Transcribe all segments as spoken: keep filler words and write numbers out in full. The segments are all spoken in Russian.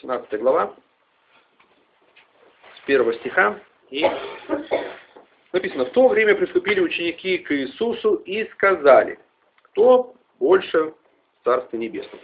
семнадцатая глава, с первого стиха, и написано: «В то время приступили ученики к Иисусу и сказали: кто больше в Царстве Небесном?»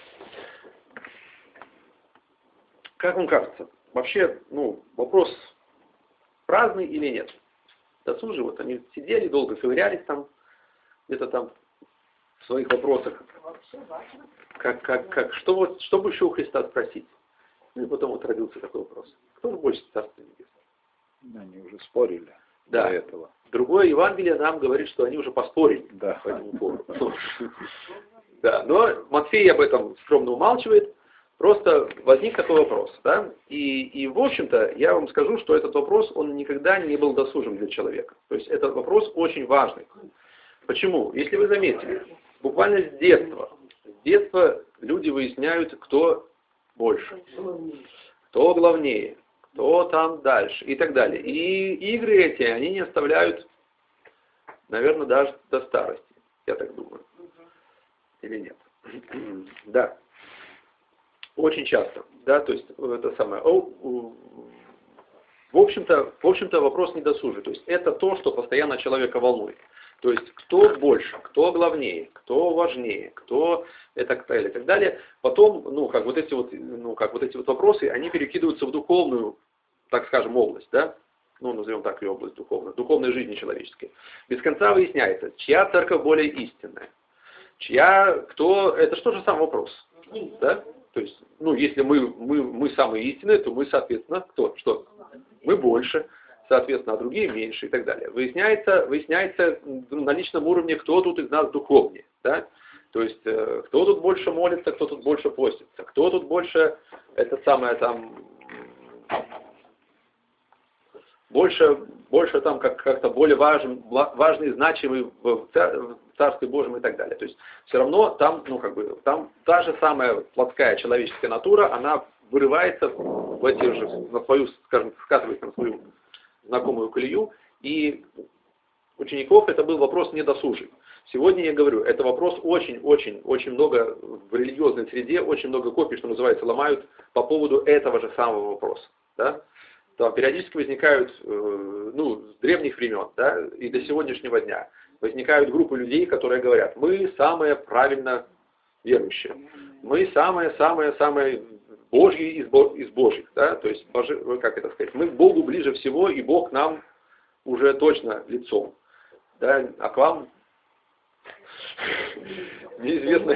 Как вам кажется, вообще, ну, вопрос праздный или нет? Досужие, вот они сидели, долго ковырялись там, где-то там в своих вопросах. Как, как, как, что, вот, что бы еще у Христа спросить? Ну и потом вот родился такой вопрос. Кто же больше в Царстве Небесном? Они уже спорили да. до этого. Другое Евангелие нам говорит, что они уже поспорили да. по этому поводу. Да, но Матфей об этом скромно умалчивает. Просто возник такой вопрос, да, и, и в общем-то я вам скажу, что этот вопрос, он никогда не был досужим для человека. То есть этот вопрос очень важный. Почему? Если вы заметили, буквально с детства, с детства люди выясняют, кто больше, кто главнее, кто там дальше и так далее. И игры эти, они не оставляют, наверное, даже до старости, я так думаю. Или нет? Да. Очень часто, да, то есть это самое. В общем-то, в общем-то вопрос не досужий. То есть это то, что постоянно человека волнует. То есть кто больше, кто главнее, кто важнее, кто это и так далее, и так далее. Потом, ну как вот эти вот, ну как вот эти вот вопросы, они перекидываются в духовную, так скажем, область, да, ну назовем так ее область духовную, духовной жизни человеческой. Без конца выясняется, чья церковь более истинная, чья, кто, это что же сам вопрос, да? То есть, ну, если мы, мы, мы самые истинные, то мы, соответственно, кто? Что? Мы больше, соответственно, а другие меньше и так далее. Выясняется, выясняется на личном уровне, кто тут из нас духовнее. Да? То есть, э, кто тут больше молится, кто тут больше постится, кто тут больше, это самое там, больше, больше там как, как-то более важен, важный, значимый в Царстве Божьем и так далее. То есть все равно там, ну как бы, там та же самая плотская человеческая натура, она вырывается в эти же, на свою, скажем, сказывается на свою знакомую колею. И учеников это был вопрос недосужий. Сегодня я говорю, это вопрос очень-очень-очень много в религиозной среде, очень много копий, что называется, ломают по поводу этого же самого вопроса. Да? Там периодически возникают, э, ну, с древних времен, да, и до сегодняшнего дня, возникают группы людей, которые говорят: мы самые правильно верующие, мы самые-самые-самые Божьи из, из Божьих, да, то есть, как это сказать, мы к Богу ближе всего, и Бог нам уже точно лицом, да, а к вам неизвестно,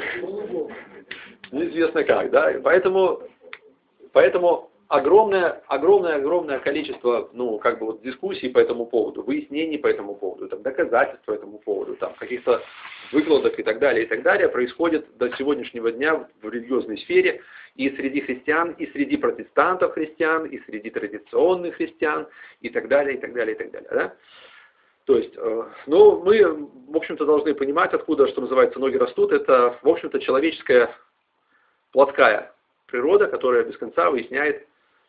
неизвестно как, да, поэтому, поэтому огромное, огромное, огромное количество, ну, как бы вот дискуссий по этому поводу, выяснений по этому поводу, там, доказательств по этому поводу, там, каких-то выкладок и так далее, и так далее, происходит до сегодняшнего дня в религиозной сфере и среди христиан, и среди протестантов христиан, и среди традиционных христиан, и так далее, и так далее, и так далее, да? То есть, э, ну, мы, в общем-то, должны понимать, откуда, что называется, ноги растут. Это, в общем-то, человеческая плотская природа, которая без конца выясняет,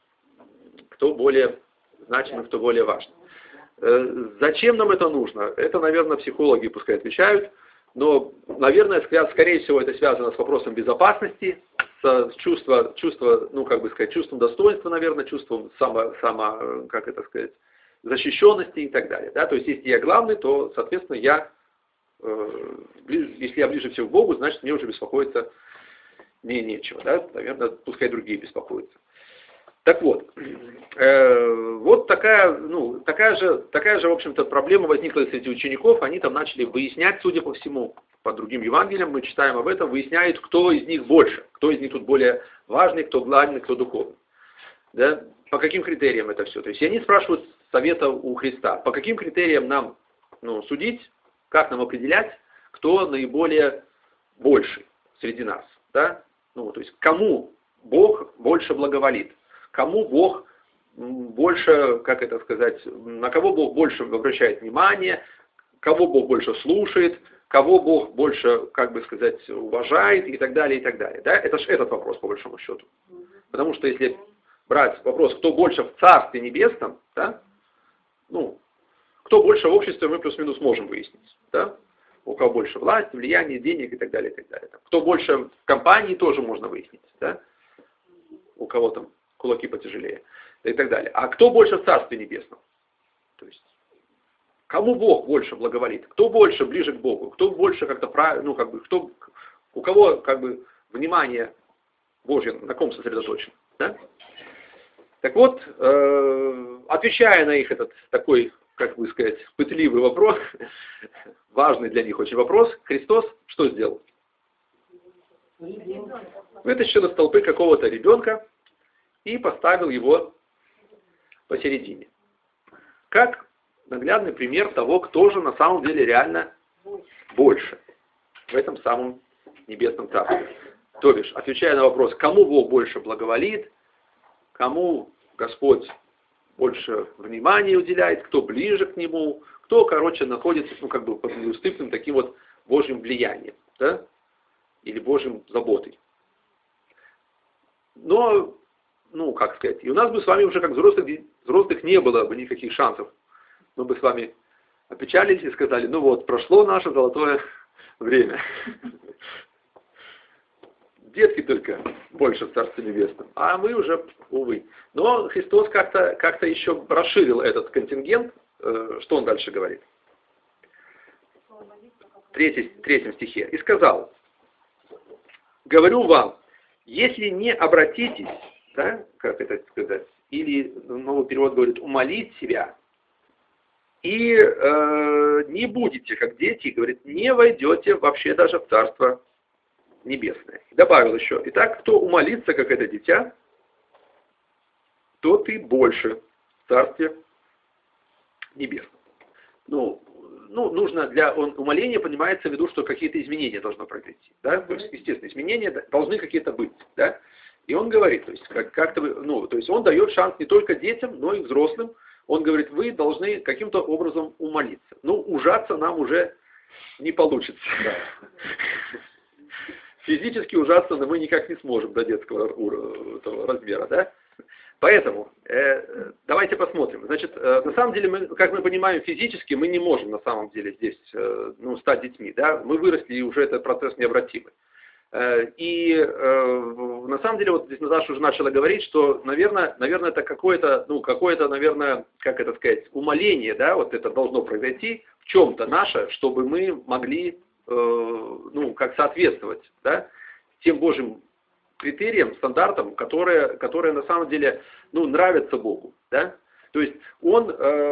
кто более значимый, кто более важный. Э, зачем нам это нужно? Это, наверное, психологи пускай отвечают, но, наверное, скорее всего, это связано с вопросом безопасности, с чувством, чувство, ну, как бы сказать, чувством достоинства, наверное, чувством само, само, как это сказать, защищенности и так далее. Да? То есть, если я главный, то, соответственно, я, э, ближе, если я ближе всего к Богу, значит, мне уже беспокоиться мне нечего. Да? Наверное, пускай другие беспокоятся. Так вот, э, вот такая, ну, такая же, такая же, в общем-то, проблема возникла среди учеников. Они там начали выяснять, судя по всему, по другим Евангелиям, мы читаем об этом, выясняют, кто из них больше, кто из них тут более важный, кто главный, кто духовный. Да? По каким критериям это все? То есть они спрашивают совета у Христа, по каким критериям нам, ну, судить, как нам определять, кто наиболее больший среди нас. Да? Ну, то есть кому Бог больше благоволит. Кому Бог больше, как это сказать, на кого Бог больше обращает внимание, кого Бог больше слушает, кого Бог больше, как бы сказать, уважает и так далее, и так далее. Да? Это же этот вопрос, по большому счету. Потому что если брать вопрос, кто больше в Царстве Небесном, да, ну, кто больше в обществе, мы плюс-минус можем выяснить. Да? У кого больше власти, влияния, денег и так далее, и так далее. Кто больше в компании, тоже можно выяснить. Да? У кого там кулаки потяжелее и так далее. А кто больше в Царстве Небесном? То есть, кому Бог больше благоволит? Кто больше ближе к Богу? Кто больше как-то правильно, ну как бы, кто, у кого как бы внимание Божье на ком сосредоточено? Да? Так вот, э, отвечая на их этот такой, как бы сказать, пытливый вопрос, важный для них очень вопрос, Христос что сделал? Вытащил из толпы какого-то ребенка и поставил его посередине. Как наглядный пример того, кто же на самом деле реально больше в этом самом небесном царстве. То бишь, отвечая на вопрос, кому Бог больше благоволит, кому Господь больше внимания уделяет, кто ближе к Нему, кто, короче, находится, ну, как бы под неуступным таким вот Божьим влиянием, да? Или Божьим заботой. Но, ну, как сказать, и у нас бы с вами уже как взрослых, взрослых не было бы никаких шансов. Мы бы с вами опечалились и сказали, ну вот, прошло наше золотое время. Детки только больше в Царстве Небесном, а мы уже, увы. Но Христос как-то как-то еще расширил этот контингент. Что он дальше говорит? В третьем стихе. «И сказал, говорю вам, если не обратитесь, да, как это сказать, или новый перевод говорит, умолить себя, и э, не будете, как дети, говорит, не войдете вообще даже в Царство Небесное». И добавил еще, итак, кто умолится, как это дитя, то ты больше в Царстве Небесном. Ну, ну, нужно для умоления, понимается в виду, что какие-то изменения должны произойти. Да? То есть, естественно, изменения должны какие-то быть. Да? И он говорит, то есть, как, как-то, ну, то есть он дает шанс не только детям, но и взрослым. Он говорит, вы должны каким-то образом умолиться. Ну, ужаться нам уже не получится. Да. Физически ужаться мы никак не сможем до детского размера. Да? Поэтому э, давайте посмотрим. Значит, э, на самом деле, мы, как мы понимаем, физически мы не можем на самом деле здесь э, ну, стать детьми. Да? Мы выросли, и уже этот процесс необратимый. Э, и э, на самом деле, вот здесь Наташа уже начала говорить, что, наверное, наверное это какое-то, ну, какое-то, наверное, как это сказать, умоление, да, вот это должно произойти в чем-то наше, чтобы мы могли, э, ну, как соответствовать, да, тем Божьим критериям, стандартам, которые, которые на самом деле, ну, нравятся Богу, да? То есть он,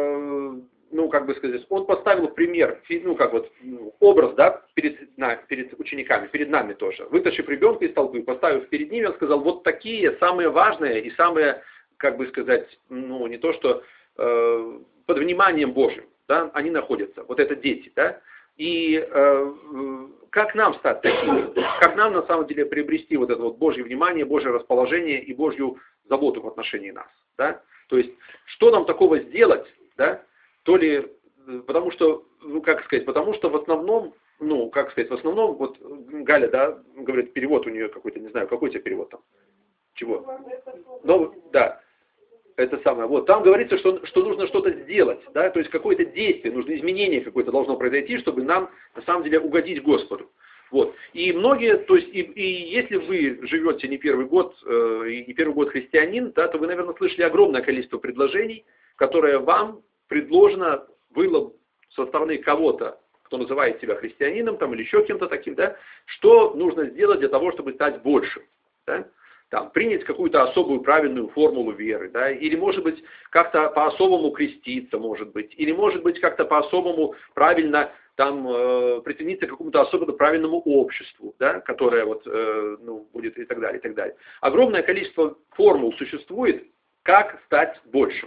э, ну, как бы сказать, он поставил пример, ну, как вот, образ, да, перед, на, перед учениками, перед нами тоже. Вытащив ребенка из толпы, поставив перед ними, он сказал, вот такие самые важные и самые, как бы сказать, ну, не то что э, под вниманием Божьим, да, они находятся, вот это дети, да? И э, как нам стать такими? Как нам на самом деле приобрести вот это вот Божье внимание, Божье расположение и Божью заботу в отношении нас? Да? То есть, что нам такого сделать? Да? То ли, потому что, ну как сказать, потому что в основном, ну как сказать, в основном, вот Галя, да, говорит, перевод у нее какой-то, не знаю, какой у тебя перевод там? Чего? Ну, да. Это самое. Вот там говорится, что, что нужно что-то сделать, да, то есть какое-то действие, нужно изменение какое-то должно произойти, чтобы нам на самом деле угодить Господу. Вот. И многие, то есть, и, и если вы живете не первый год, э, и не первый год христианин, да, то вы, наверное, слышали огромное количество предложений, которое вам предложено было со стороны кого-то, кто называет себя христианином, там, или еще кем-то таким, да, что нужно сделать для того, чтобы стать большим, да. Там, принять какую-то особую правильную формулу веры, да, или, может быть, как-то по-особому креститься, может быть, или, может быть, как-то по-особому правильно там э, присоединиться к какому-то особенно правильному обществу, да, которое вот, э, ну, будет и так далее, и так далее. Огромное количество формул существует, как стать большим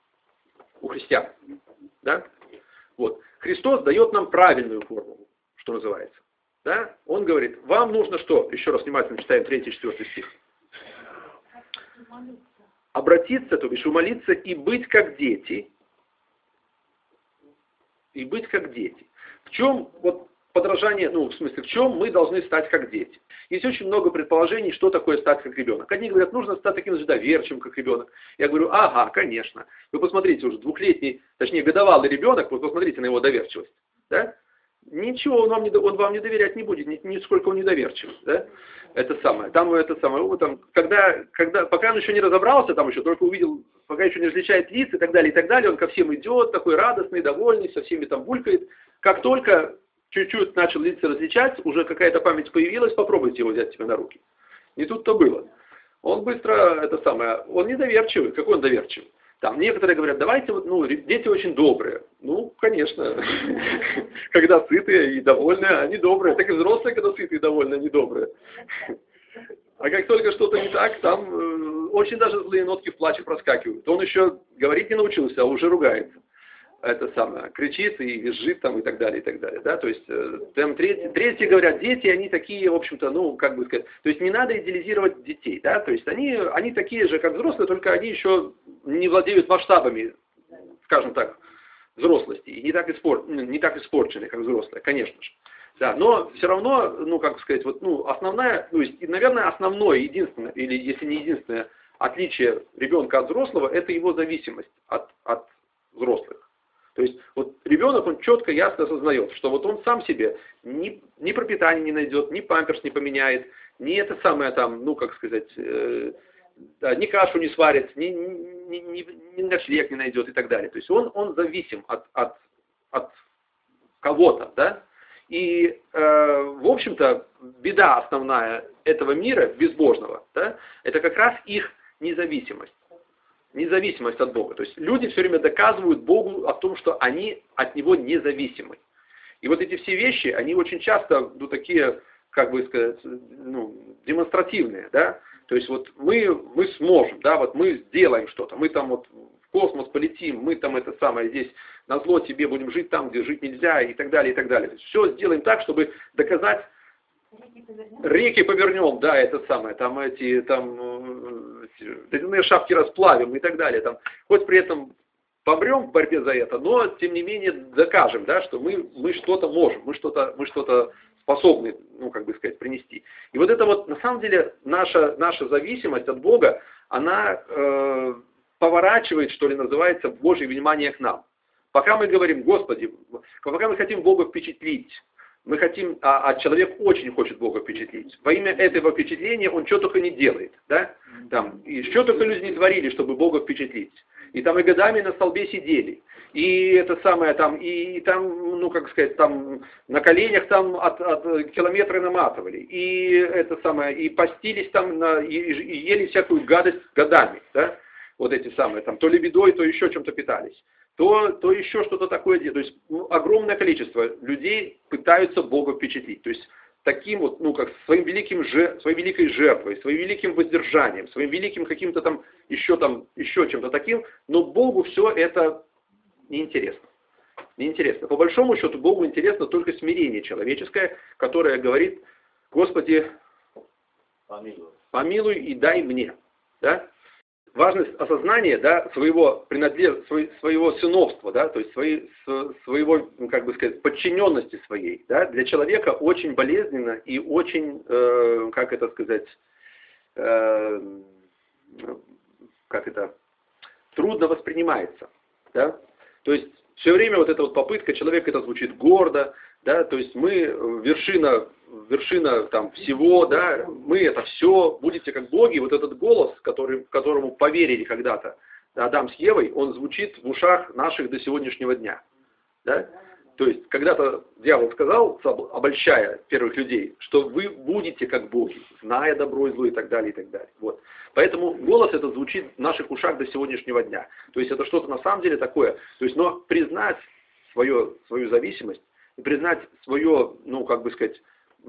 у христиан, да. Вот. Христос дает нам правильную формулу, что называется, да. Он говорит, вам нужно что? Еще раз внимательно читаем третий-четвёртый стих. Обратиться, то бишь умолиться и быть как дети. И быть как дети. В чем вот подражание, ну, в смысле, в чем мы должны стать как дети? Есть очень много предположений, что такое стать как ребенок. Одни говорят, нужно стать таким же доверчивым, как ребенок. Я говорю, ага, конечно. Вы посмотрите, уже двухлетний, точнее, годовалый ребенок, вот посмотрите на его доверчивость. Да? Ничего, он вам не, он вам не доверять не будет, ни, нисколько он недоверчив, да? Это самое. Там это самое, там, когда, когда, пока он еще не разобрался, там еще только увидел, пока еще не различает лиц и так далее, и так далее, он ко всем идет, такой радостный, довольный, со всеми там булькает. Как только чуть-чуть начал лица различать, уже какая-то память появилась, попробуйте его взять себе на руки. Не тут-то было. Он быстро, это самое, он недоверчивый. Какой он доверчивый? Там некоторые говорят, давайте вот, ну, дети очень добрые. Ну, конечно, когда сытые и довольные, они добрые. Так и взрослые, когда сытые и довольные, они добрые. А как только что-то не так, там э, очень даже злые нотки в плаче проскакивают. Он еще говорить не научился, а уже ругается. Это самое, кричит и визжит там и так далее, и так далее. Да? То есть, э, там третьи, третьи говорят, дети, они такие, в общем-то, ну, как бы сказать, то есть не надо идеализировать детей, да, то есть они, они такие же, как взрослые, только они еще не владеют масштабами, скажем так, взрослости, и не так, испор, не так испорчены, как взрослые, конечно же. Да, но все равно, ну, как сказать, вот, ну, основная, ну, наверное, основное, единственное, или если не единственное отличие ребенка от взрослого, это его зависимость от, от взрослых. То есть вот ребенок, он четко, ясно осознает, что вот он сам себе ни, ни пропитание не найдет, ни памперс не поменяет, ни это самое там, ну как сказать, э, да, ни кашу не сварит, ни, ни, ни, ни ночлег не найдет и так далее. То есть он, он зависим от, от, от кого-то, да. И, э, в общем-то, беда основная этого мира, безбожного, да, это как раз их независимость. Независимость от Бога. То есть люди все время доказывают Богу о том, что они от Него независимы. И вот эти все вещи, они очень часто, ну, такие, как бы сказать, ну, демонстративные, да. То есть вот мы, мы сможем, да, вот мы сделаем что-то, мы там вот в космос полетим, мы там это самое здесь назло тебе будем жить там, где жить нельзя и так далее, и так далее. То есть все сделаем так, чтобы доказать. Реки повернем. Реки повернем, да, это самое, там эти, там, ледяные шапки расплавим и так далее, там, хоть при этом помрем в борьбе за это, но, тем не менее, докажем, да, что мы, мы что-то можем, мы что-то, мы что-то способны, ну, как бы сказать, принести. И вот это вот, на самом деле, наша, наша зависимость от Бога, она э, поворачивает, что ли, называется, Божье внимание к нам. Пока мы говорим, Господи, пока мы хотим Бога впечатлить, мы хотим, а, а человек очень хочет Бога впечатлить. Во имя этого впечатления он что только не делает. Да? Там, и что только люди не творили, чтобы Бога впечатлить. И там и годами на столбе сидели. И это самое там, и, и там, ну как сказать, там на коленях там от, от километры наматывали. И это самое, и постились там, на, и, и ели всякую гадость годами. Да? Вот эти самые, там, то лебедой, то еще чем-то питались. То, то еще что-то такое делать. То есть ну, огромное количество людей пытаются Бога впечатлить. То есть таким вот, ну как своим великим жертв, своей великой жертвой, своим великим воздержанием, своим великим каким-то там еще там еще чем-то таким. Но Богу все это неинтересно. Неинтересно. По большому счету Богу интересно только смирение человеческое, которое говорит: Господи, помилуй, помилуй и дай мне. Да? Важность осознания, да, своего, принадлеж... своего сыновства, да, то есть своей, своего, как бы сказать, подчиненности своей, да, для человека очень болезненно и очень, э, как это сказать, э, как это, трудно воспринимается, да. То есть все время вот эта вот попытка, человек это звучит гордо, да, то есть мы вершина, вершина там всего, да, мы это все, будете как боги. Вот этот голос, который, которому поверили когда-то Адам с Евой, он звучит в ушах наших до сегодняшнего дня. Да? То есть когда-то дьявол сказал, обольщая первых людей, что вы будете как боги, зная добро и зло и так далее, и так далее. Вот. Поэтому голос этот звучит в наших ушах до сегодняшнего дня. То есть это что-то на самом деле такое. То есть, но признать свое, свою зависимость, и признать свое, ну, как бы сказать,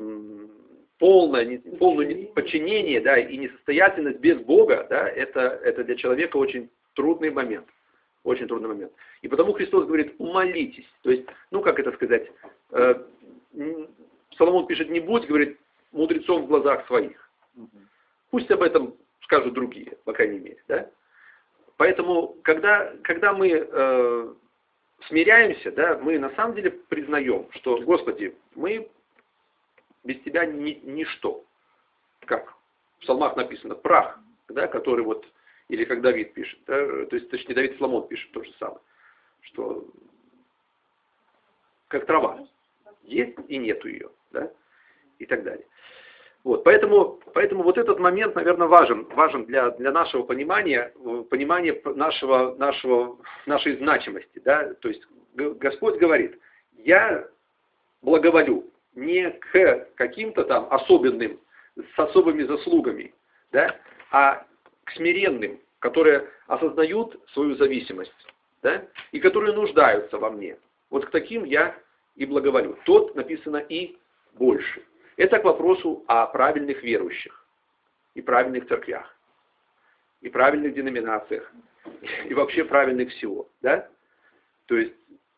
полное, полное подчинение, да, и несостоятельность без Бога, да, это, это для человека очень трудный момент. Очень трудный момент. И потому Христос говорит: умолитесь. То есть, ну, как это сказать, э, Соломон пишет: не будь, говорит, мудрецом в глазах своих. Пусть об этом скажут другие, по крайней мере, да. Поэтому, когда, когда мы э, смиряемся, да, мы на самом деле признаем, что, Господи, мы без Тебя ни, ничто. Как в псалмах написано, прах, да, который вот, или как Давид пишет, да, то есть, точнее, Давид Соломон пишет то же самое, что как трава. есть и нету ее, да, и так далее. Вот, поэтому, поэтому вот этот момент, наверное, важен, важен для, для нашего понимания, понимания нашего, нашего, нашей значимости. Да? То есть Господь говорит, я благоволю не к каким-то там особенным, с особыми заслугами, да? А к смиренным, которые осознают свою зависимость, да? И которые нуждаются во мне. Вот к таким я и благоволю. Тот написано и больше. Это к вопросу о правильных верующих, и правильных церквях, и правильных деноминациях, и вообще правильных всего. Да? То есть,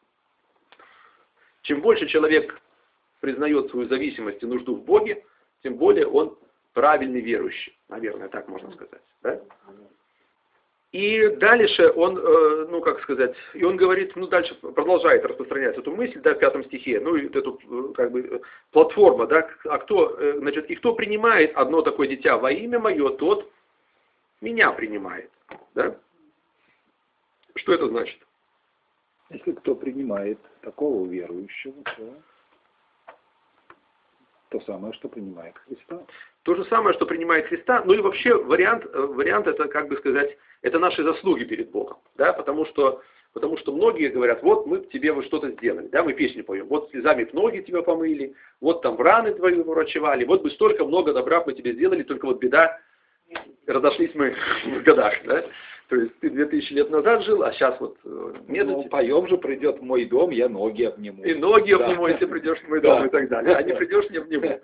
чем больше человек признает свою зависимость и нужду в Боге, тем более он правильный верующий. Наверное, так можно сказать. Да? И дальше он, ну как сказать, и он говорит, ну дальше продолжает распространять эту мысль, да, в пятом стихе, ну и эту, как бы, платформа, да, а кто, значит, и кто принимает одно такое дитя во имя мое, тот меня принимает, да? Что это значит? Если кто принимает такого верующего, то то самое, что принимает Христа. То же самое, что принимает Христа. Ну и вообще вариант, вариант это, как бы сказать, это наши заслуги перед Богом. Да? Потому, что, потому что многие говорят, вот мы тебе вот что-то сделали, да? Мы песни поем, вот слезами ноги тебя помыли, вот там раны твои врачевали, вот бы столько много добра мы тебе сделали, только вот беда, разошлись мы в годах. Да? То есть ты две тысячи лет назад жил, а сейчас вот нет. Ну, поем же, придет в мой дом, я ноги обниму. И ноги да. обниму, если придешь в мой дом, да. И так далее. А не придешь, не обниму.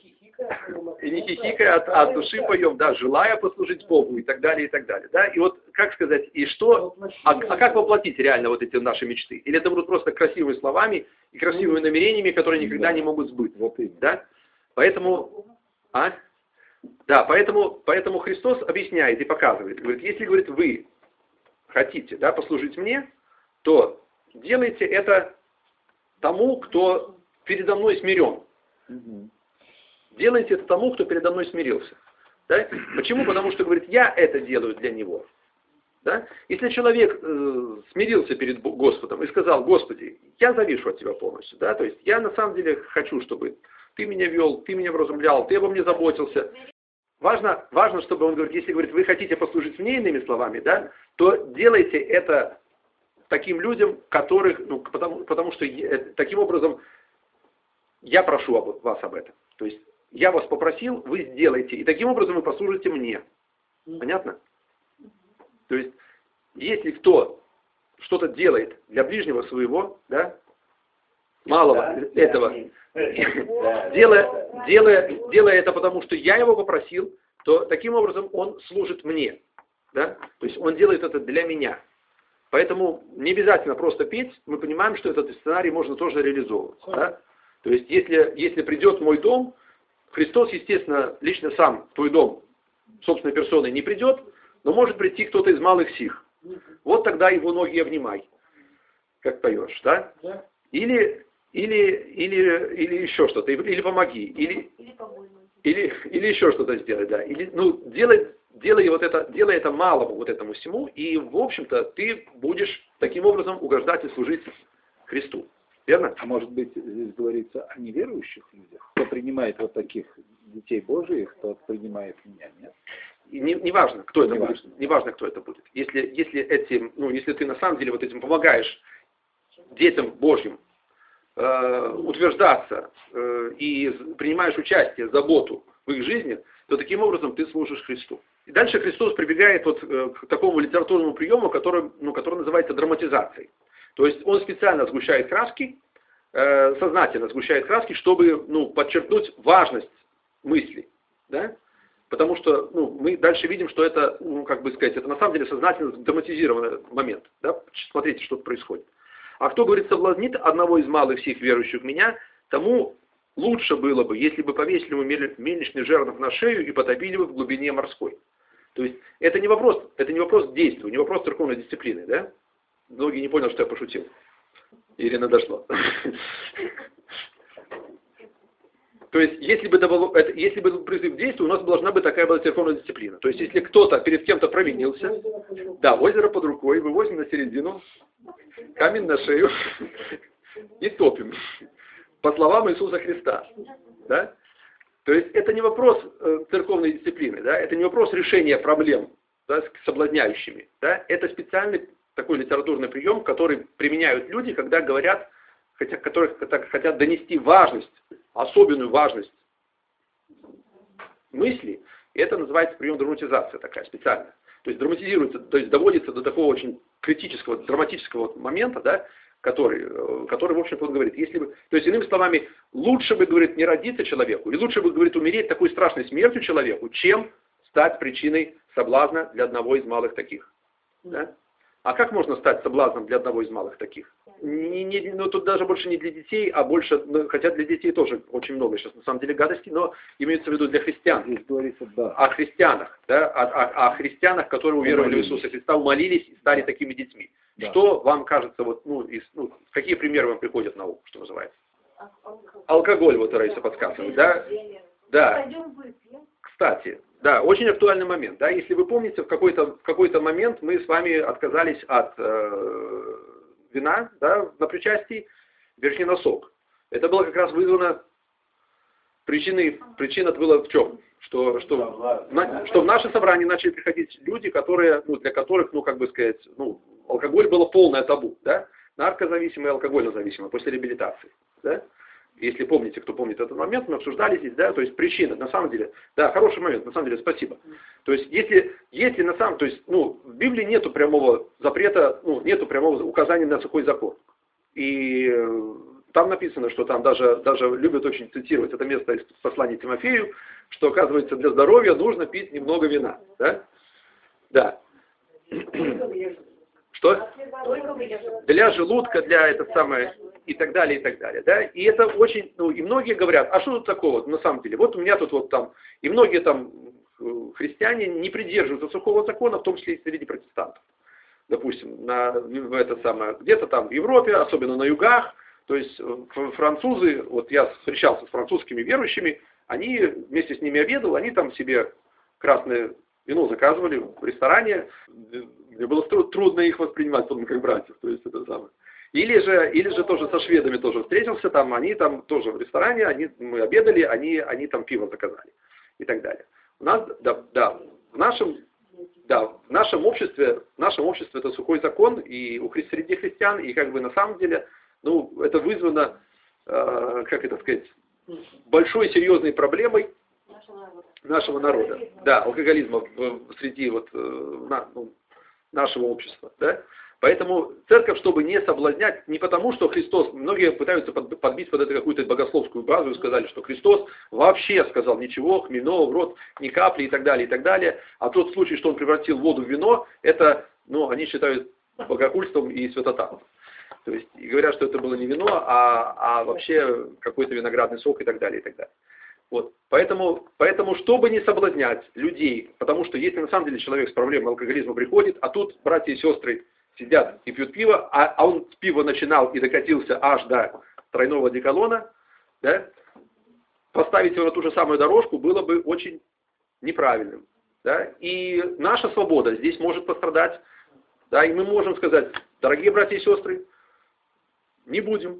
И не хихикая, от, от души поем, да, желая послужить Богу и так далее, и так далее. Да? И вот, как сказать, и что, а, а как воплотить реально вот эти наши мечты? Или это будут просто красивыми словами и красивыми намерениями, которые никогда да. не могут сбыться? Вот да? Поэтому, а? Да, поэтому, поэтому Христос объясняет и показывает, говорит, если, говорит, вы хотите, да, послужить мне, то делайте это тому, кто передо мной смирен. Угу. Делайте это тому, кто передо мной смирился. Да? Почему? Потому что, говорит, я это делаю для него. Да? Если человек э, смирился перед Господом и сказал, Господи, я завишу от Тебя полностью, да? То есть я на самом деле хочу, чтобы Ты меня вел, Ты меня вразумлял, Ты обо мне заботился. Важно, важно, чтобы он говорит, если говорит, вы хотите послужить мне, иными словами, да, то делайте это таким людям, которых, ну, потому, потому что я, таким образом я прошу об, вас об этом. То есть я вас попросил, вы сделаете, и таким образом вы послужите мне. Понятно? То есть, если кто что-то делает для ближнего своего, да, малого да, этого, да, делая, делая, делая это потому, что я его попросил, то таким образом он служит мне. Да? То есть он делает это для меня. Поэтому не обязательно просто петь, мы понимаем, что этот сценарий можно тоже реализовывать. Да? То есть если, если придет в мой дом, Христос, естественно, лично сам в твой дом собственной персоной не придет, но может прийти кто-то из малых сих. Вот тогда его ноги обнимай, как поешь, да? Или, или, или, или еще что-то, или помоги, или, или, или еще что-то сделай, да. Или, ну, делай, делай, вот это, делай это малому вот этому всему, и, в общем-то, ты будешь таким образом угождать и служить Христу. Верно? А может быть, здесь говорится о неверующих людях? Кто принимает вот таких детей Божиих, тот принимает меня, нет? Не, не важно, кто это не будет. Важно. Не важно, кто это будет. Если, если, этим, ну, если ты на самом деле вот этим помогаешь детям Божьим э, утверждаться э, и принимаешь участие, заботу в их жизни, то таким образом ты служишь Христу. И дальше Христос прибегает вот э, к такому литературному приему, который, ну, который называется драматизацией. То есть он специально сгущает краски, э, сознательно сгущает краски, чтобы, ну, подчеркнуть важность мысли. Да? Потому что, ну, мы дальше видим, что это, ну, как бы сказать, это на самом деле сознательно драматизированный момент. Да? Смотрите, что происходит. А кто, говорит, соблазнит одного из малых всех верующих в меня, тому лучше было бы, если бы повесили ему мельничный жернов на шею и потопили бы в глубине морской. То есть это не вопрос, это не вопрос действия, не вопрос церковной дисциплины, да? Многие не поняли, что я пошутил. Ирина дошла. То есть, если бы, это был, это, если бы был призыв к действию, у нас должна быть такая была церковная дисциплина. То есть, если кто-то перед кем-то провинился, да, озеро под рукой, вывозим на середину, камень на шею и топим. по словам Иисуса Христа. Да? То есть это не вопрос э, церковной дисциплины, да? Это не вопрос решения проблем, да, с соблазняющими. Да? Это специальный такой литературный прием, который применяют люди, когда говорят, хотя, которые хотят донести важность, особенную важность мысли. И это называется прием драматизация такая специальная. То есть драматизируется, то есть доводится до такого очень критического, драматического момента, да, который, который, в общем-то, он говорит, если бы, то есть, иными словами, лучше бы, говорит, не родиться человеку, и лучше бы, говорит, умереть такой страшной смертью человеку, чем стать причиной соблазна для одного из малых таких. Да? А как можно стать соблазном для одного из малых таких? Не, не, ну, тут даже больше не для детей, а больше, ну, хотя для детей тоже очень много сейчас, на самом деле, гадостей, но имеется в виду для христиан. Здесь говорится, да. О христианах, да, о, о, о христианах, которые уверовали в Иисуса Христа, умолились и стали такими детьми. Да. Что вам кажется, вот, ну, из, ну, какие примеры вам приходят на ум, что называется? Алкоголь, вот Раиса подсказывает, да? Да. Кстати, да, очень актуальный момент, да, если вы помните, в какой-то в какой-то момент мы с вами отказались от э, вина, да, на причастии, вернее, на сок. Это было как раз вызвано причиной, причина была в чем? Что, что, на, что в наше собрание начали приходить люди, которые, ну, для которых, ну, как бы сказать, ну, алкоголь было полное табу, да, наркозависимые и алкогольнозависимые после реабилитации, да. Если помните, кто помнит этот момент, мы обсуждали здесь, да, то есть причина, на самом деле, да, хороший момент, на самом деле, спасибо. То есть, если, если на самом, то есть, ну, в Библии нету прямого запрета, ну, нету прямого указания на сухой закон. И э, там написано, что там даже, даже любят очень цитировать это место из послания Тимофею, что, оказывается, для здоровья нужно пить немного вина, да? Да. Что? Для желудка, для это самое, и так далее, и так далее, да? И это очень, ну, и многие говорят, а что тут такого, на самом деле? Вот у меня тут вот там, и многие там христиане не придерживаются сухого закона, в том числе и среди протестантов. Допустим, на, в это самое, где-то там в Европе, особенно на югах, то есть французы, вот я встречался с французскими верующими, они вместе с ними обедал, они там себе красное вино заказывали в ресторане, мне было трудно их воспринимать, как братьев, то есть это самое. Или же, или же тоже со шведами тоже встретился, там они там тоже в ресторане, они, мы обедали, они, они там пиво заказали и так далее. У нас, да, да, в нашем, да, в нашем обществе, в нашем обществе это сухой закон и у хри- среди христиан, и как бы на самом деле, ну, это вызвано, э, как это сказать, большой серьезной проблемой нашего народа, да, алкоголизма в, среди вот э, на, ну, нашего общества, да. Поэтому церковь, чтобы не соблазнять, не потому, что Христос, многие пытаются подбить под это какую-то богословскую базу и сказали, что Христос вообще сказал ничего, хмельного в рот, ни капли и так далее, и так далее. А тот случай, что он превратил воду в вино, это, ну, они считают богохульством и святотатством. То есть, и говорят, что это было не вино, а, а вообще какой-то виноградный сок и так далее, и так далее. Вот. Поэтому, поэтому, чтобы не соблазнять людей, потому что если на самом деле человек с проблемой алкоголизма приходит, а тут братья и сестры сидят и пьют пиво, а, а он с пива начинал и докатился аж до тройного одеколона, да, поставить его на ту же самую дорожку было бы очень неправильным. Да, и наша свобода здесь может пострадать. Да, и мы можем сказать, дорогие братья и сестры, не будем.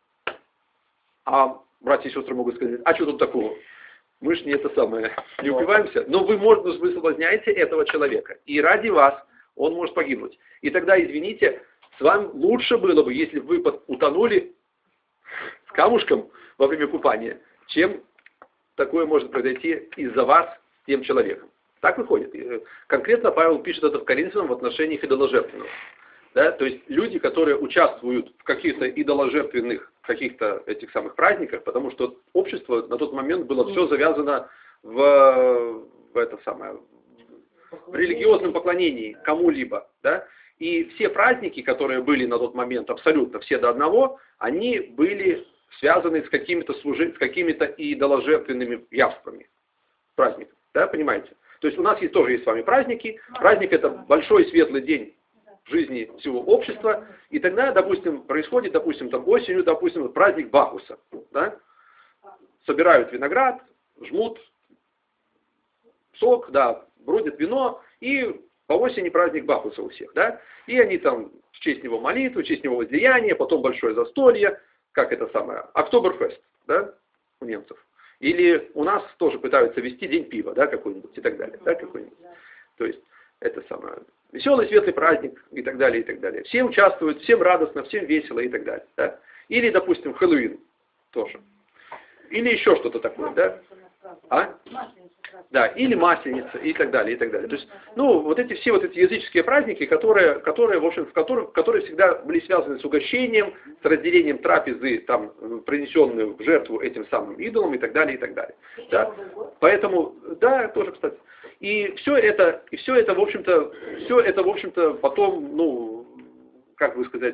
А братья и сестры могут сказать, а что тут такого? Мы же не это самое, не упиваемся. Но вы, можете, вы соблазняете этого человека. И ради вас он может погибнуть. И тогда, извините, с вами лучше было бы, если бы вы утонули с камушком во время купания, чем такое может произойти из-за вас с тем человеком. Так выходит. И конкретно Павел пишет это в Коринфянам в отношении идоложертвенного. Да? То есть люди, которые участвуют в каких-то идоложертвенных каких-то этих самых праздниках, потому что общество на тот момент было все завязано в, в это самое, в религиозном поклонении кому-либо. Да? И все праздники, которые были на тот момент, абсолютно все до одного, они были связаны с какими-то служи... с какими-то идоложертвенными явствами. Праздников. Да, понимаете? То есть у нас есть тоже есть с вами праздники. Праздник — это большой светлый день в жизни всего общества. И тогда, допустим, происходит, допустим, там осенью, допустим, праздник Бакхуса. Да? Собирают виноград, жмут сок, да, бродят вино, и по осени праздник Бакхуса у всех. Да? И они там в честь него молитвы, в честь него возлияния, потом большое застолье, как это самое, Октоберфест, да, у немцев. Или у нас тоже пытаются вести день пива, да, какой-нибудь и так далее, да, какой-нибудь. То есть, это самое, веселый, светлый праздник и так далее, и так далее. Все участвуют, всем радостно, всем весело и так далее, да. Или, допустим, Хэллоуин тоже. Или еще что-то такое, да. А? Да, или Масленица и так далее, и так далее. То есть, ну, вот эти все вот эти языческие праздники, которые, которые, в общем, в которых, которые всегда были связаны с угощением, с разделением трапезы, там, принесенную в жертву этим самым идолам и так далее, и так далее. Да. Поэтому, да, тоже, кстати. И все это, и все это, в общем-то, все это, в общем-то, потом, ну, как бы сказать,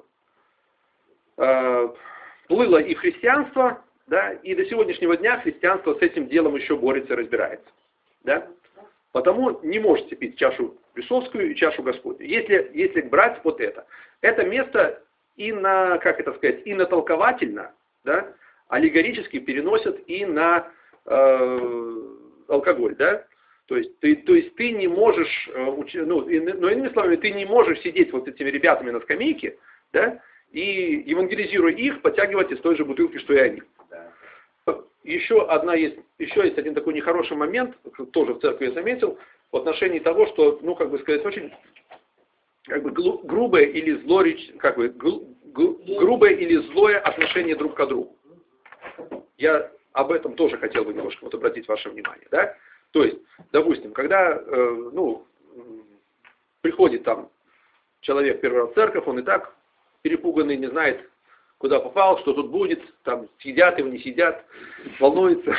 э, плыло и в христианство. Да, и до сегодняшнего дня христианство с этим делом еще борется и разбирается. Да? Потому не можете пить чашу бесовскую и чашу Господню. Если, если брать вот это. Это место и на, как это сказать, и на толковательно, да, аллегорически переносят и на э, алкоголь. Да? То есть, ты, то есть ты не можешь, э, уч, ну, и, но иными словами, ты не можешь сидеть вот этими ребятами на скамейке, да, и евангелизируя их, подтягивать из той же бутылки, что и они. Еще одна есть, еще есть один такой нехороший момент, тоже в церкви я заметил, в отношении того, что, ну, как бы сказать, очень как бы грубое или злое, как бы, грубое или злое отношение друг к другу. Я об этом тоже хотел бы немножко вот обратить ваше внимание, да? То есть, допустим, когда, э, ну, приходит там человек первый раз в церковь, он и так перепуганный, не знает, куда попал, что тут будет, там съедят его, не съедят, волнуется.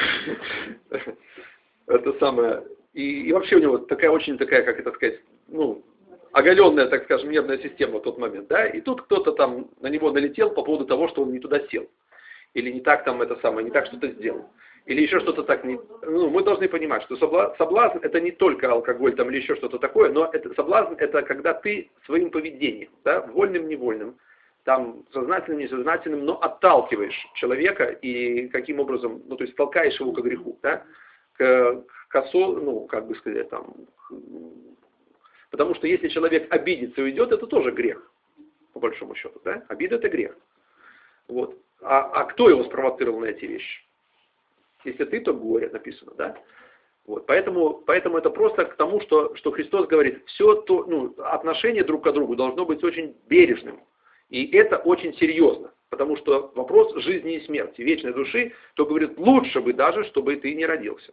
Это самое. И, и вообще у него такая очень такая, как это сказать, ну, оголенная, так скажем, нервная система в тот момент, да, и тут кто-то там на него налетел по поводу того, что он не туда сел. Или не так там это самое, не так что-то сделал. Или еще что-то так не... Ну, мы должны понимать, что соблазн это не только алкоголь там или еще что-то такое, но это, соблазн это когда ты своим поведением, да, вольным, невольным, там, сознательным, несознательным, но отталкиваешь человека и каким образом, ну, то есть толкаешь его к греху, да, к, к осо, ну, как бы сказать, там, потому что если человек обидится и уйдет, это тоже грех, по большому счету, да, обида это грех, вот, а, а кто его спровоцировал на эти вещи? Если ты, то горе написано, да, вот, поэтому, поэтому это просто к тому, что, что Христос говорит, все то, ну, отношение друг к другу должно быть очень бережным. И это очень серьезно, потому что вопрос жизни и смерти, вечной души, то говорит, лучше бы даже, чтобы ты не родился,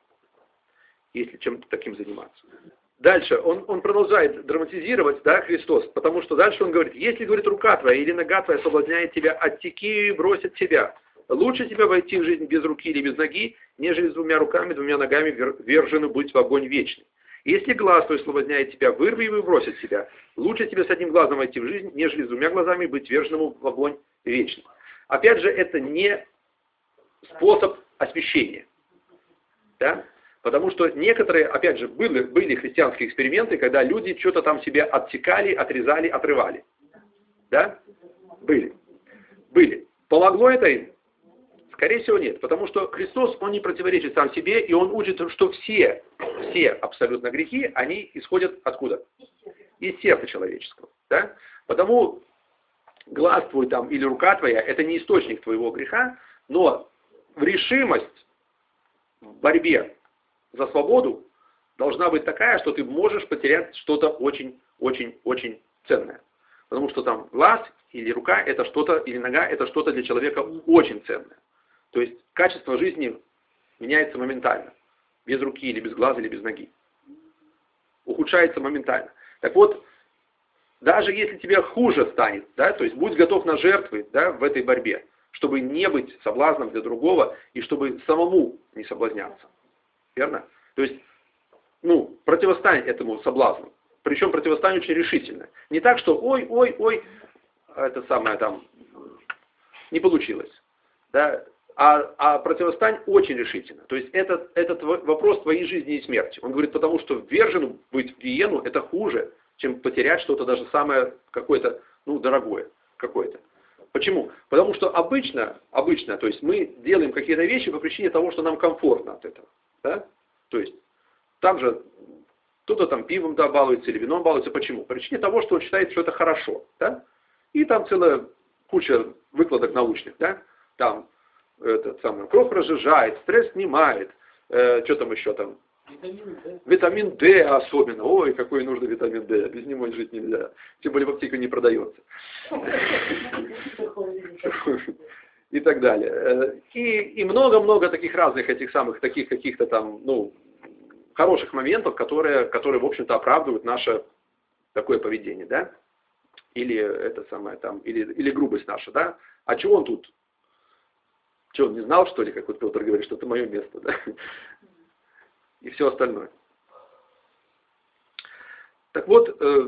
если чем-то таким заниматься. Дальше он, он продолжает драматизировать, да, Христос, потому что дальше он говорит, если, говорит, рука твоя или нога твоя соблазняет тебя, оттеки ее и брось от тебя. Лучше тебе войти в жизнь без руки или без ноги, нежели с двумя руками, двумя ногами вержены быть в огонь вечный. Если глаз твой соблазняет тебя, вырви его и брось от себя. Лучше тебе с одним глазом войти в жизнь, нежели с двумя глазами быть верженному в огонь вечный. Опять же, это не способ освящения. Да? Потому что некоторые, опять же, были, были христианские эксперименты, когда люди что-то там себе отсекали, отрезали, отрывали. Да? Были. Были. Помогло это им? Скорее всего, нет. Потому что Христос, Он не противоречит сам себе, и Он учит, что все, все абсолютно грехи, они исходят откуда? Из сердца человеческого. Да? Потому глаз твой там или рука твоя, это не источник твоего греха, но решимость в борьбе за свободу должна быть такая, что ты можешь потерять что-то очень-очень-очень ценное. Потому что там глаз или рука, это что-то, или нога, это что-то для человека очень ценное. То есть качество жизни меняется моментально. Без руки, или без глаза, или без ноги. Ухудшается моментально. Так вот, даже если тебе хуже станет, да, то есть будь готов на жертвы, да, в этой борьбе, чтобы не быть соблазном для другого и чтобы самому не соблазняться. Верно? То есть, ну, противостань этому соблазну. Причем противостань очень решительно. Не так, что ой, ой, ой, это самое там, не получилось. Да? А, а противостань очень решительно. То есть это, этот вопрос твоей жизни и смерти. Он говорит, потому что ввержен быть в гиену это хуже, чем потерять что-то даже самое какое-то, ну, дорогое какое-то. Почему? Потому что обычно, обычно, то есть мы делаем какие-то вещи по причине того, что нам комфортно от этого. Да? То есть там же кто-то там пивом да, балуется или вином балуется. Почему? По причине того, что он считает, что это хорошо. Да? И там целая куча выкладок научных, да, там, этот самый, кровь разжижает, стресс снимает, э, что там еще там, витамин D. Витамин D особенно, ой, какой нужно витамин D, без него жить нельзя, тем более в аптеке не продается. И так далее. И, и много-много таких разных этих самых, таких каких-то там, ну, хороших моментов, которые, которые в общем-то, оправдывают наше такое поведение, да? Или это самое там, или, или грубость наша, да? А чего он тут? Что, он не знал, что ли, как вот Петр говорит, что это мое место, да? И все остальное. Так вот, э,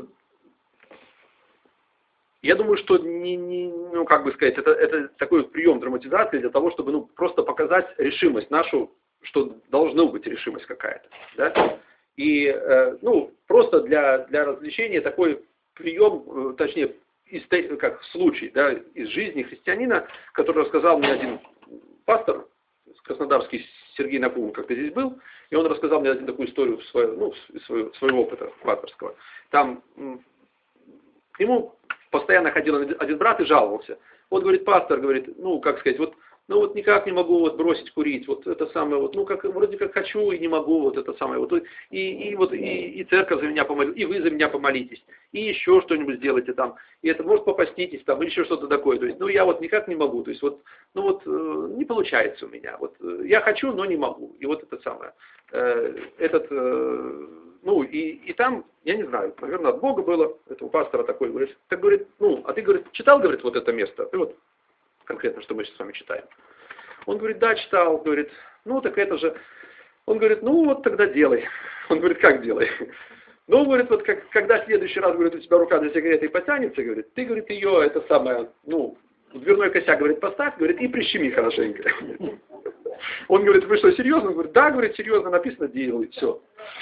я думаю, что не, не, ну, как бы сказать, это, это такой вот прием драматизации для того, чтобы ну, просто показать решимость нашу, что должна быть решимость какая-то. Да? И э, ну, просто для, для развлечения такой прием, э, точнее, из, как случай да, из жизни христианина, который рассказал мне один пастор, краснодарский Сергей Накумов, как-то здесь был, и он рассказал мне один такую историю свою, ну, своего, своего опыта пасторского. Там к нему постоянно ходил один брат и жаловался. Вот, говорит, пастор, говорит, ну, как сказать, вот, ну, вот никак не могу вот бросить курить, вот это самое, вот, ну, как, вроде как хочу и не могу, вот это самое, вот, и, и вот, и, и церковь за меня помолит, и вы за меня помолитесь, и еще что-нибудь сделайте там, и это, может, попаститесь там, или еще что-то такое, то есть, ну, я вот никак не могу, то есть, вот, ну, вот, э, не получается у меня, вот, э, я хочу, но не могу, и вот это самое, э, этот, э, ну, и, и там, я не знаю, наверное, от Бога было, этого пастора такой, говорит, так, говорит, ну, а ты, говорит, читал, говорит, вот это место, и вот, конкретно, что мы сейчас с вами читаем. Он говорит, да, читал, говорит, ну, так это же, он говорит, ну, вот тогда делай. Он говорит, как делай? Ну, говорит, вот как, когда в следующий раз, говорит, у тебя рука за сигаретой потянется, говорит, ты, говорит, ее, это самое, ну, в дверной косяк, говорит, поставь, говорит, и прищеми хорошенько. Он говорит, вы что, серьезно? Он говорит, да, говорит, серьезно, написано, делай, все.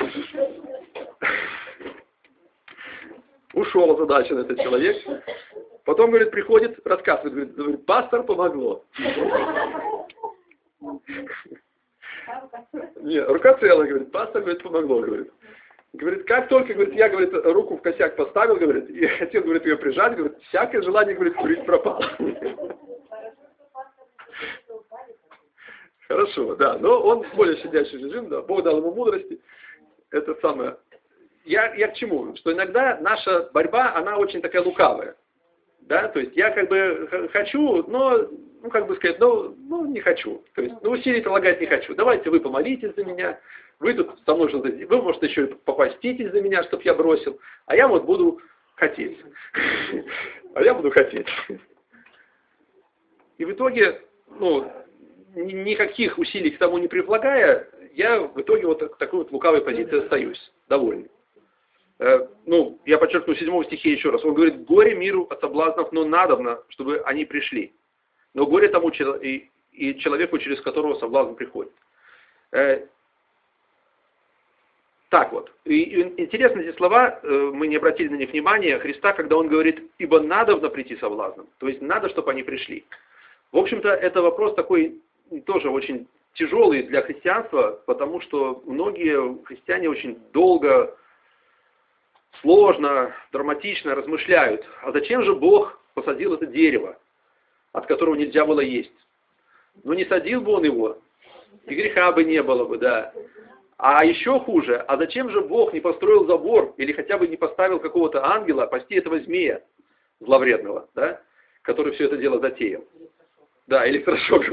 Ушел озадачен этот человек. Потом, говорит, приходит, рассказывает, говорит, говорит, пастор, помогло. Нет, рука целая, говорит, пастор, говорит, помогло, говорит. Говорит, как только, говорит, я, говорит, руку в косяк поставил, говорит, и хотел, говорит, ее прижать, говорит, всякое желание, говорит, курить пропало. Хорошо, да, но он более щадящий режим, да, Бог дал ему мудрости, это самое. Я, я к чему? Что иногда наша борьба, она очень такая лукавая. Да, то есть я как бы хочу, но, ну, как бы сказать, ну, ну не хочу. То есть, ну, усилий прилагать не хочу. Давайте вы помолитесь за меня, вы тут со мной что-то, вы, может, еще и попаститесь за меня, чтобы я бросил, а я вот буду хотеть. А я буду хотеть. И в итоге, ну, никаких усилий к тому не прилагая, я в итоге вот в такой вот лукавой позиции остаюсь, довольный. Ну, я подчеркну в седьмом стихе еще раз. Он говорит, горе миру от соблазнов, но надобно, чтобы они пришли. Но горе тому и, и человеку, через которого соблазн приходит. Э, так вот. И, и интересны эти слова, э, мы не обратили на них внимания, Христа, когда он говорит, ибо надобно прийти соблазном. То есть надо, чтобы они пришли. В общем-то, это вопрос такой тоже очень тяжелый для христианства, потому что многие христиане очень долго, сложно, драматично размышляют, а зачем же Бог посадил это дерево, от которого нельзя было есть? Ну не садил бы он его, и греха бы не было бы, да. А еще хуже, а зачем же Бог не построил забор, или хотя бы не поставил какого-то ангела пасти этого змея зловредного, да, который все это дело затеял? Да, электрошок.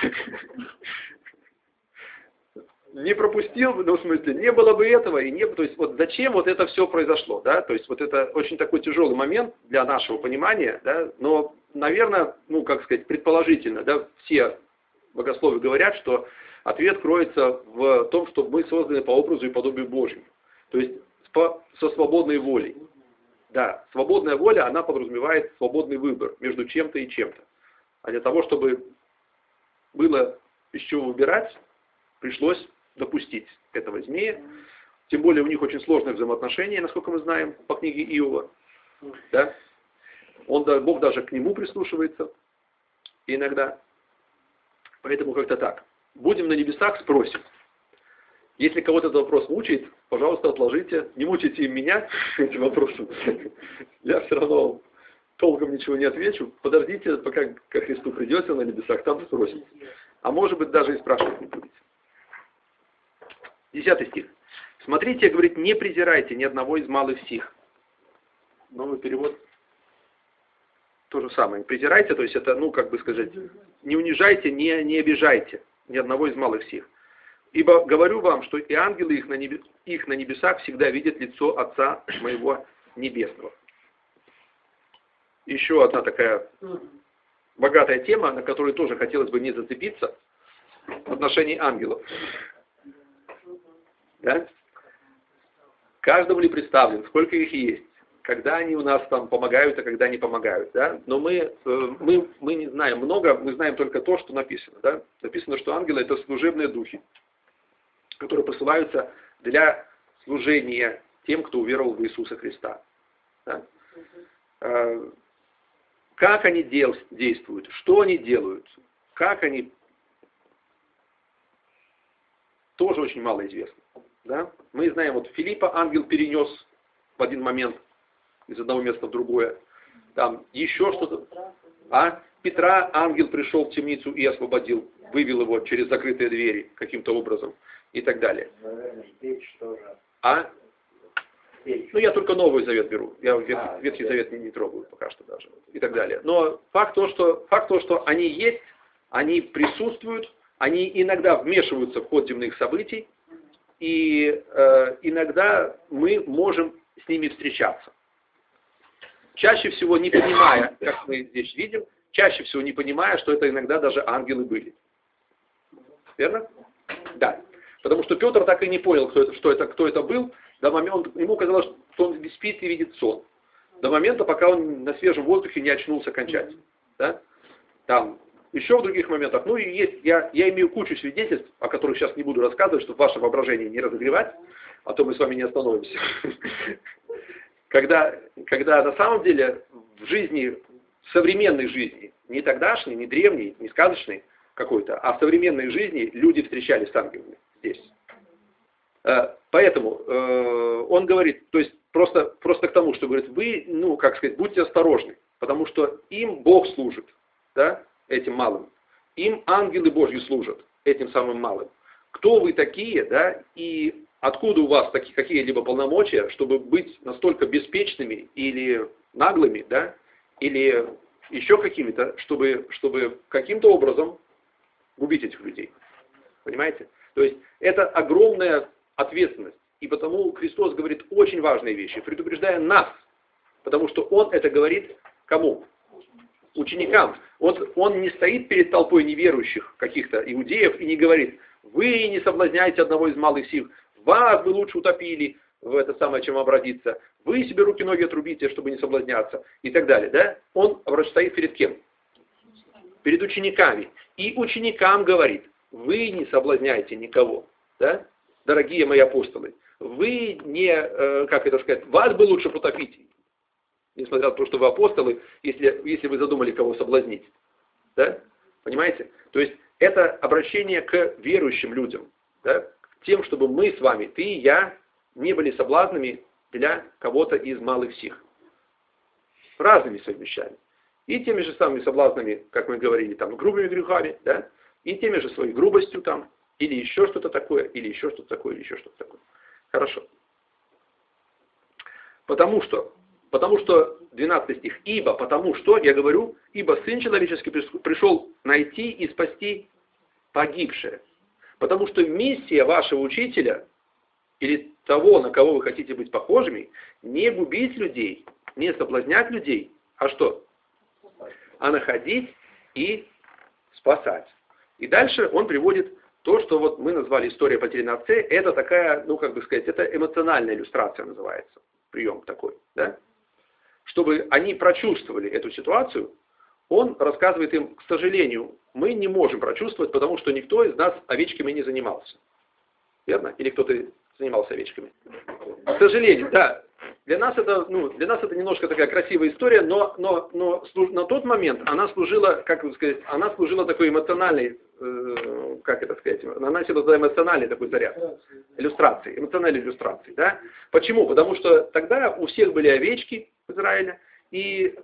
Не пропустил, ну, в смысле, не было бы этого, и не, то есть, вот зачем вот это все произошло, да, то есть, вот это очень такой тяжелый момент для нашего понимания, да, но, наверное, ну, как сказать, предположительно, да, все богословы говорят, что ответ кроется в том, что мы созданы по образу и подобию Божьему, то есть, по, со свободной волей, да, свободная воля, она подразумевает свободный выбор между чем-то и чем-то, а для того, чтобы было из чего выбирать, пришлось допустить этого змея. Тем более у них очень сложные взаимоотношения, насколько мы знаем, по книге Иова. Да? Он, Бог даже к нему прислушивается иногда. Поэтому как-то так. Будем на небесах, спросим. Если кого-то этот вопрос мучает, пожалуйста, отложите. Не мучайте меня этим вопросом. Я все равно толком ничего не отвечу. Подождите, пока ко Христу придете на небесах, там спросите. А может быть, даже и спрашивать не будете. Десятый стих. Смотрите, говорит, не презирайте ни одного из малых сих. Новый перевод. То же самое. Презирайте, то есть это, ну, как бы сказать, не унижайте, не, не обижайте ни одного из малых сих. Ибо говорю вам, что и ангелы их на, небе, их на небесах всегда видят лицо Отца моего Небесного. Еще одна такая богатая тема, на которую тоже хотелось бы не зацепиться, в отношении ангелов. Да? Каждому ли представлен, сколько их есть, когда они у нас там помогают, а когда не помогают. Да? Но мы, мы, мы не знаем много, мы знаем только то, что написано. Да? Написано, что ангелы — это служебные духи, которые посылаются для служения тем, кто уверовал в Иисуса Христа. Да? Как они дел, действуют, что они делают, как они, тоже очень мало известно. Да? Мы знаем, вот Филиппа ангел перенес в один момент из одного места в другое. Там еще что-то. А Петра ангел пришел в темницу и освободил, вывел его через закрытые двери каким-то образом и так далее. А? Ну, я только Новый Завет беру. Я Ветхий, Ветхий Завет не, не трогаю пока что даже. И так далее. Но факт то, что, факт то, что они есть, они присутствуют, они иногда вмешиваются в ход земных событий, и э, иногда мы можем с ними встречаться. Чаще всего не понимая, как мы здесь видим, чаще всего не понимая, что это иногда даже ангелы были. Верно? Да. Потому что Петр так и не понял, кто это, что это, кто это был. До момента, ему казалось, что он спит и видит сон. До момента, пока он на свежем воздухе не очнулся окончательно. Да? Там, еще в других моментах. Ну и есть, я, я имею кучу свидетельств, о которых сейчас не буду рассказывать, чтобы ваше воображение не разогревать, а то мы с вами не остановимся. Когда, когда на самом деле в жизни, в современной жизни, не тогдашней, не древней, не сказочной какой-то, а в современной жизни люди встречались с ангелами здесь. Поэтому э, он говорит, то есть просто, просто к тому, что говорит, вы, ну, как сказать, будьте осторожны, потому что им Бог служит, да, этим малым. Им ангелы Божьи служат, этим самым малым. Кто вы такие, да, и откуда у вас такие какие-либо полномочия, чтобы быть настолько беспечными или наглыми, да, или еще какими-то, чтобы, чтобы каким-то образом губить этих людей. Понимаете? То есть это огромная ответственность. И потому Христос говорит очень важные вещи, предупреждая нас. Потому что Он это говорит кому? Ученикам. Он, он не стоит перед толпой неверующих каких-то иудеев и не говорит, вы не соблазняйте одного из малых сил, вас бы лучше утопили в это самое, чем обратиться, вы себе руки-ноги отрубите, чтобы не соблазняться и так далее. Да? Он стоит перед кем? Перед учениками. И ученикам говорит, вы не соблазняйте никого. Да? Дорогие мои апостолы, вы не, как это сказать, вас бы лучше потопить, несмотря на то, что вы апостолы, если, если вы задумали кого соблазнить. Да? Понимаете? То есть это обращение к верующим людям, да? К тем, чтобы мы с вами, ты и я, не были соблазнами для кого-то из малых сих. Разными совмещами. И теми же самыми соблазнами, как мы говорили, там, грубыми грехами, да? И теми же своей грубостью там, или еще что-то такое, или еще что-то такое, или еще что-то такое. Хорошо. Потому что, потому что, двенадцатый стих, ибо, потому что, я говорю, ибо Сын Человеческий пришел найти и спасти погибшее. Потому что миссия вашего учителя, или того, на кого вы хотите быть похожими, не губить людей, не соблазнять людей, а что? А находить и спасать. И дальше он приводит то, что вот мы назвали «История потери на отце», это такая, ну, как бы сказать, это эмоциональная иллюстрация называется, прием такой, да? Чтобы они прочувствовали эту ситуацию, он рассказывает им, к сожалению, мы не можем прочувствовать, потому что никто из нас овечками не занимался. Верно? Или кто-то занимался овечками? К сожалению, да. Для нас это, ну, для нас это немножко такая красивая история, но, но, но на тот момент она служила, как бы сказать, она служила такой эмоциональной, э, как это сказать, она носила туда эмоциональный такой заряд, иллюстрации, эмоциональной иллюстрации, да? Почему? Потому что тогда у всех были овечки в Израиле, и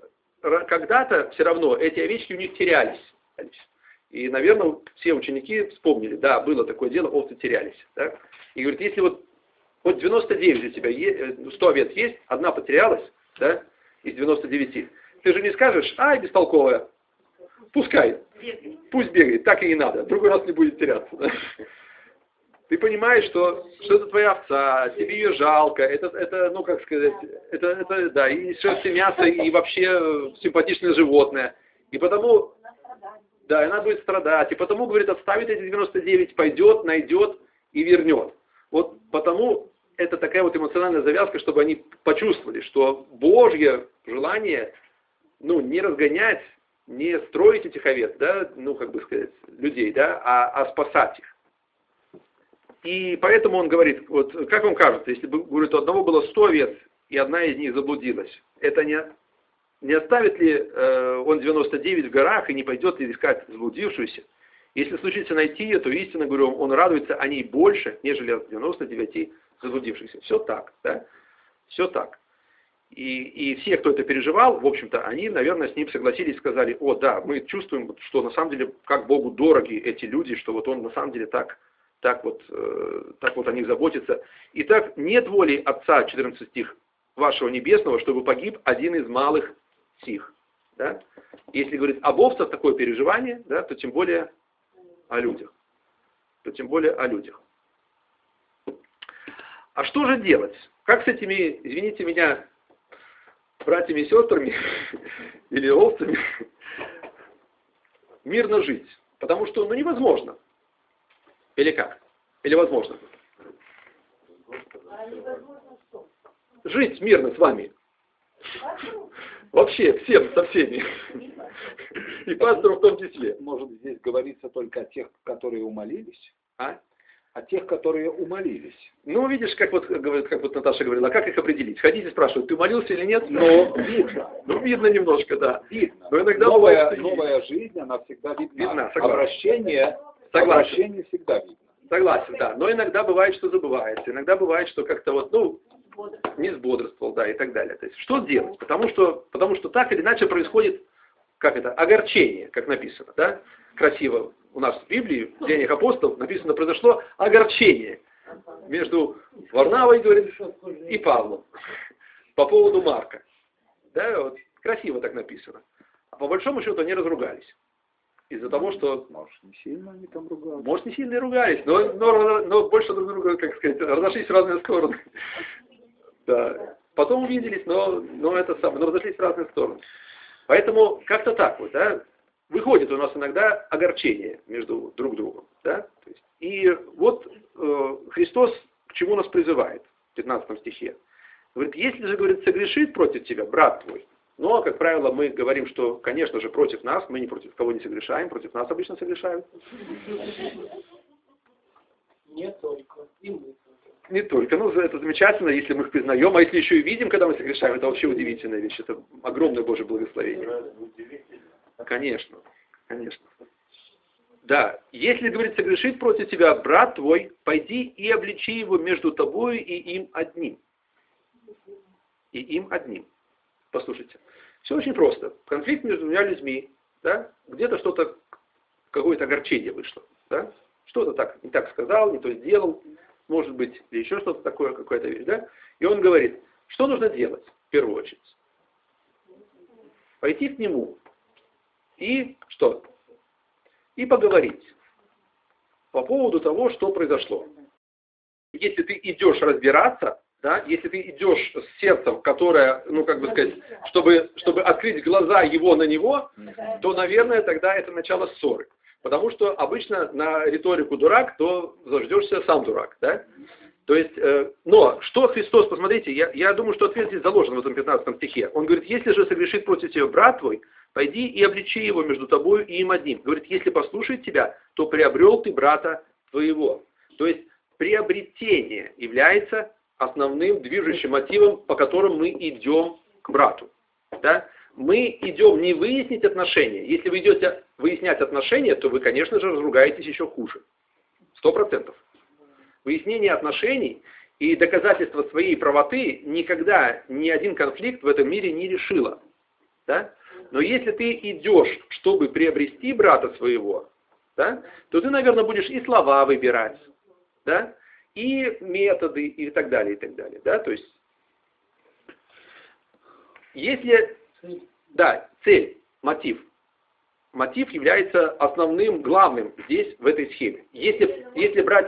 когда-то все равно эти овечки у них терялись. И, наверное, все ученики вспомнили, да, было такое дело, овцы терялись. Да? И говорит, если вот, вот девяносто девять у тебя есть, сто овец есть, одна потерялась, да, из девяноста девяти, ты же не скажешь, ай, бестолковая, пускай, пусть бегает, так и не надо, в другой раз не будет теряться. Да? Ты понимаешь, что, что это твоя овца, тебе ее жалко, это, это ну, как сказать, это, это да, и шерсть, и мясо, и вообще симпатичное животное. И потому, да, и она будет страдать, и потому, говорит, отставит эти девяносто девять, пойдет, найдет и вернет. Вот потому это такая вот эмоциональная завязка, чтобы они почувствовали, что Божье желание, ну, не разгонять, не строить этих овец, да, ну, как бы сказать, людей, да, а, а спасать их. И поэтому он говорит, вот как вам кажется, если бы, говорит, у одного было сто овец, и одна из них заблудилась, это не, не оставит ли э, он девяносто девять в горах и не пойдет ли искать заблудившуюся? Если случится найти ее, то истинно говорю, он радуется о ней больше, нежели от девяноста девяти заблудившихся. Все так, да? Все так. И, и все, кто это переживал, в общем-то, они, наверное, с ним согласились, сказали, о, да, мы чувствуем, что на самом деле, как Богу дороги эти люди, что вот он на самом деле так... Так вот, э, так вот о них заботится. Итак, нет воли Отца, четырнадцатый стих, вашего небесного, чтобы погиб один из малых сих. Да? Если говорит об овцах такое переживание, да, то тем более о людях. То тем более о людях. А что же делать? Как с этими, извините меня, братьями и сестрами или овцами мирно жить? Потому что, ну, невозможно. Или как? Или возможно? Жить мирно с вами. Вообще, всем, со всеми. И пастору в том числе. Может, здесь говорится только о тех, которые умолились? А? О тех, которые умолились. Ну, видишь, как вот, как вот Наташа говорила, а как их определить? Ходите спрашивают, ты молился или нет? Но видно. Ну, видно немножко, да. Видно. Но иногда новая, бывает, новая жизнь, она всегда видна. Видна, согласен. Обращение, Согласен. обращение всегда видно. Согласен, да. Но иногда бывает, что забывается. Иногда бывает, что как-то вот, ну, не сбодрствовал, да, и так далее. То есть, что делать? Потому что, потому что так или иначе происходит, как это, огорчение, как написано, да? Красиво у нас в Библии, в Деяниях апостолов написано, произошло огорчение между Варнавой, говорит, и Павлом по поводу Марка. Да, вот, красиво так написано. А по большому счету они разругались. Из-за того, что... Может, не сильно они там ругались. Может, не сильно и ругались, но, но, но больше друг друга, как сказать, разошлись в разные стороны. Да. Потом увиделись, но, но, это самое, но разошлись в разные стороны. Поэтому как-то так вот, да, выходит у нас иногда огорчение между друг другом. Да? То есть, и вот э, Христос к чему нас призывает в пятнадцатом стихе. Говорит, если же, говорит, согрешит против тебя брат твой, но, как правило, мы говорим, что, конечно же, против нас, мы ни против кого не согрешаем, против нас обычно согрешают. Не только, и мы. Не только, ну, это замечательно, если мы их признаем, а если еще и видим, когда мы согрешаем, это вообще удивительная вещь, это огромное Божье благословение. Конечно, конечно. Да, если, говорит, согрешит против тебя брат твой, пойди и обличи его между тобой и им одним. И им одним. Послушайте, все очень просто. Конфликт между двумя людьми, да, где-то что-то, какое-то огорчение вышло, да, что-то так, не так сказал, не то сделал, может быть, или еще что-то такое, какая-то вещь, да, и он говорит, что нужно делать в первую очередь? Пойти к нему и что? И поговорить по поводу того, что произошло. Если ты идешь разбираться, да, если ты идешь с сердцем, которое, ну, как бы сказать, чтобы, чтобы открыть глаза его на него, то, наверное, тогда это начало ссоры. Потому что обычно на риторику дурак, то заждешься сам дурак, да? То есть, э, но что Христос, посмотрите, я, я думаю, что ответ здесь заложен в этом пятнадцатом стихе. Он говорит, если же согрешит против тебя брат твой, пойди и обличи его между тобою и им одним. Говорит, если послушает тебя, то приобрел ты брата твоего. То есть, приобретение является основным движущим мотивом, по которому мы идем к брату. Да? Мы идем не выяснить отношения. Если вы идете выяснять отношения, то вы, конечно же, разругаетесь еще хуже. Сто процентов. Выяснение отношений и доказательство своей правоты никогда ни один конфликт в этом мире не решило. Да? Но если ты идешь, чтобы приобрести брата своего, да, то ты, наверное, будешь и слова выбирать, да, и методы, и так далее, и так далее. Да? То есть, если, да, цель, мотив. Мотив является основным, главным здесь, в этой схеме. Если, если брать,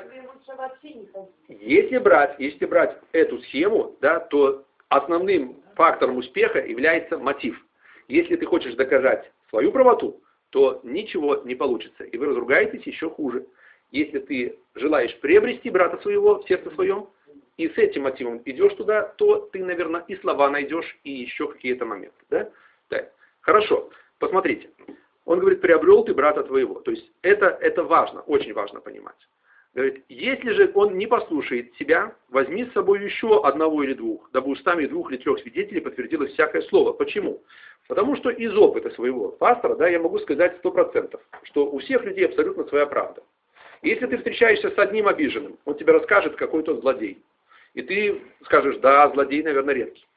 если брать, если брать эту схему, да, то основным фактором успеха является мотив. Если ты хочешь доказать свою правоту, то ничего не получится, и вы разругаетесь еще хуже. Если ты желаешь приобрести брата своего в сердце своем, и с этим мотивом идешь туда, то ты, наверное, и слова найдешь, и еще какие-то моменты. Да? Да. Хорошо, посмотрите. Он говорит, приобрел ты брата твоего. То есть это, это важно, очень важно понимать. Говорит, если же он не послушает тебя, возьми с собой еще одного или двух, дабы устами двух или трех свидетелей подтвердилось всякое слово. Почему? Потому что из опыта своего пастора, да, я могу сказать сто процентов, что у всех людей абсолютно своя правда. Если ты встречаешься с одним обиженным, он тебе расскажет, какой то злодей. И ты скажешь, да, злодей, наверное, редкий.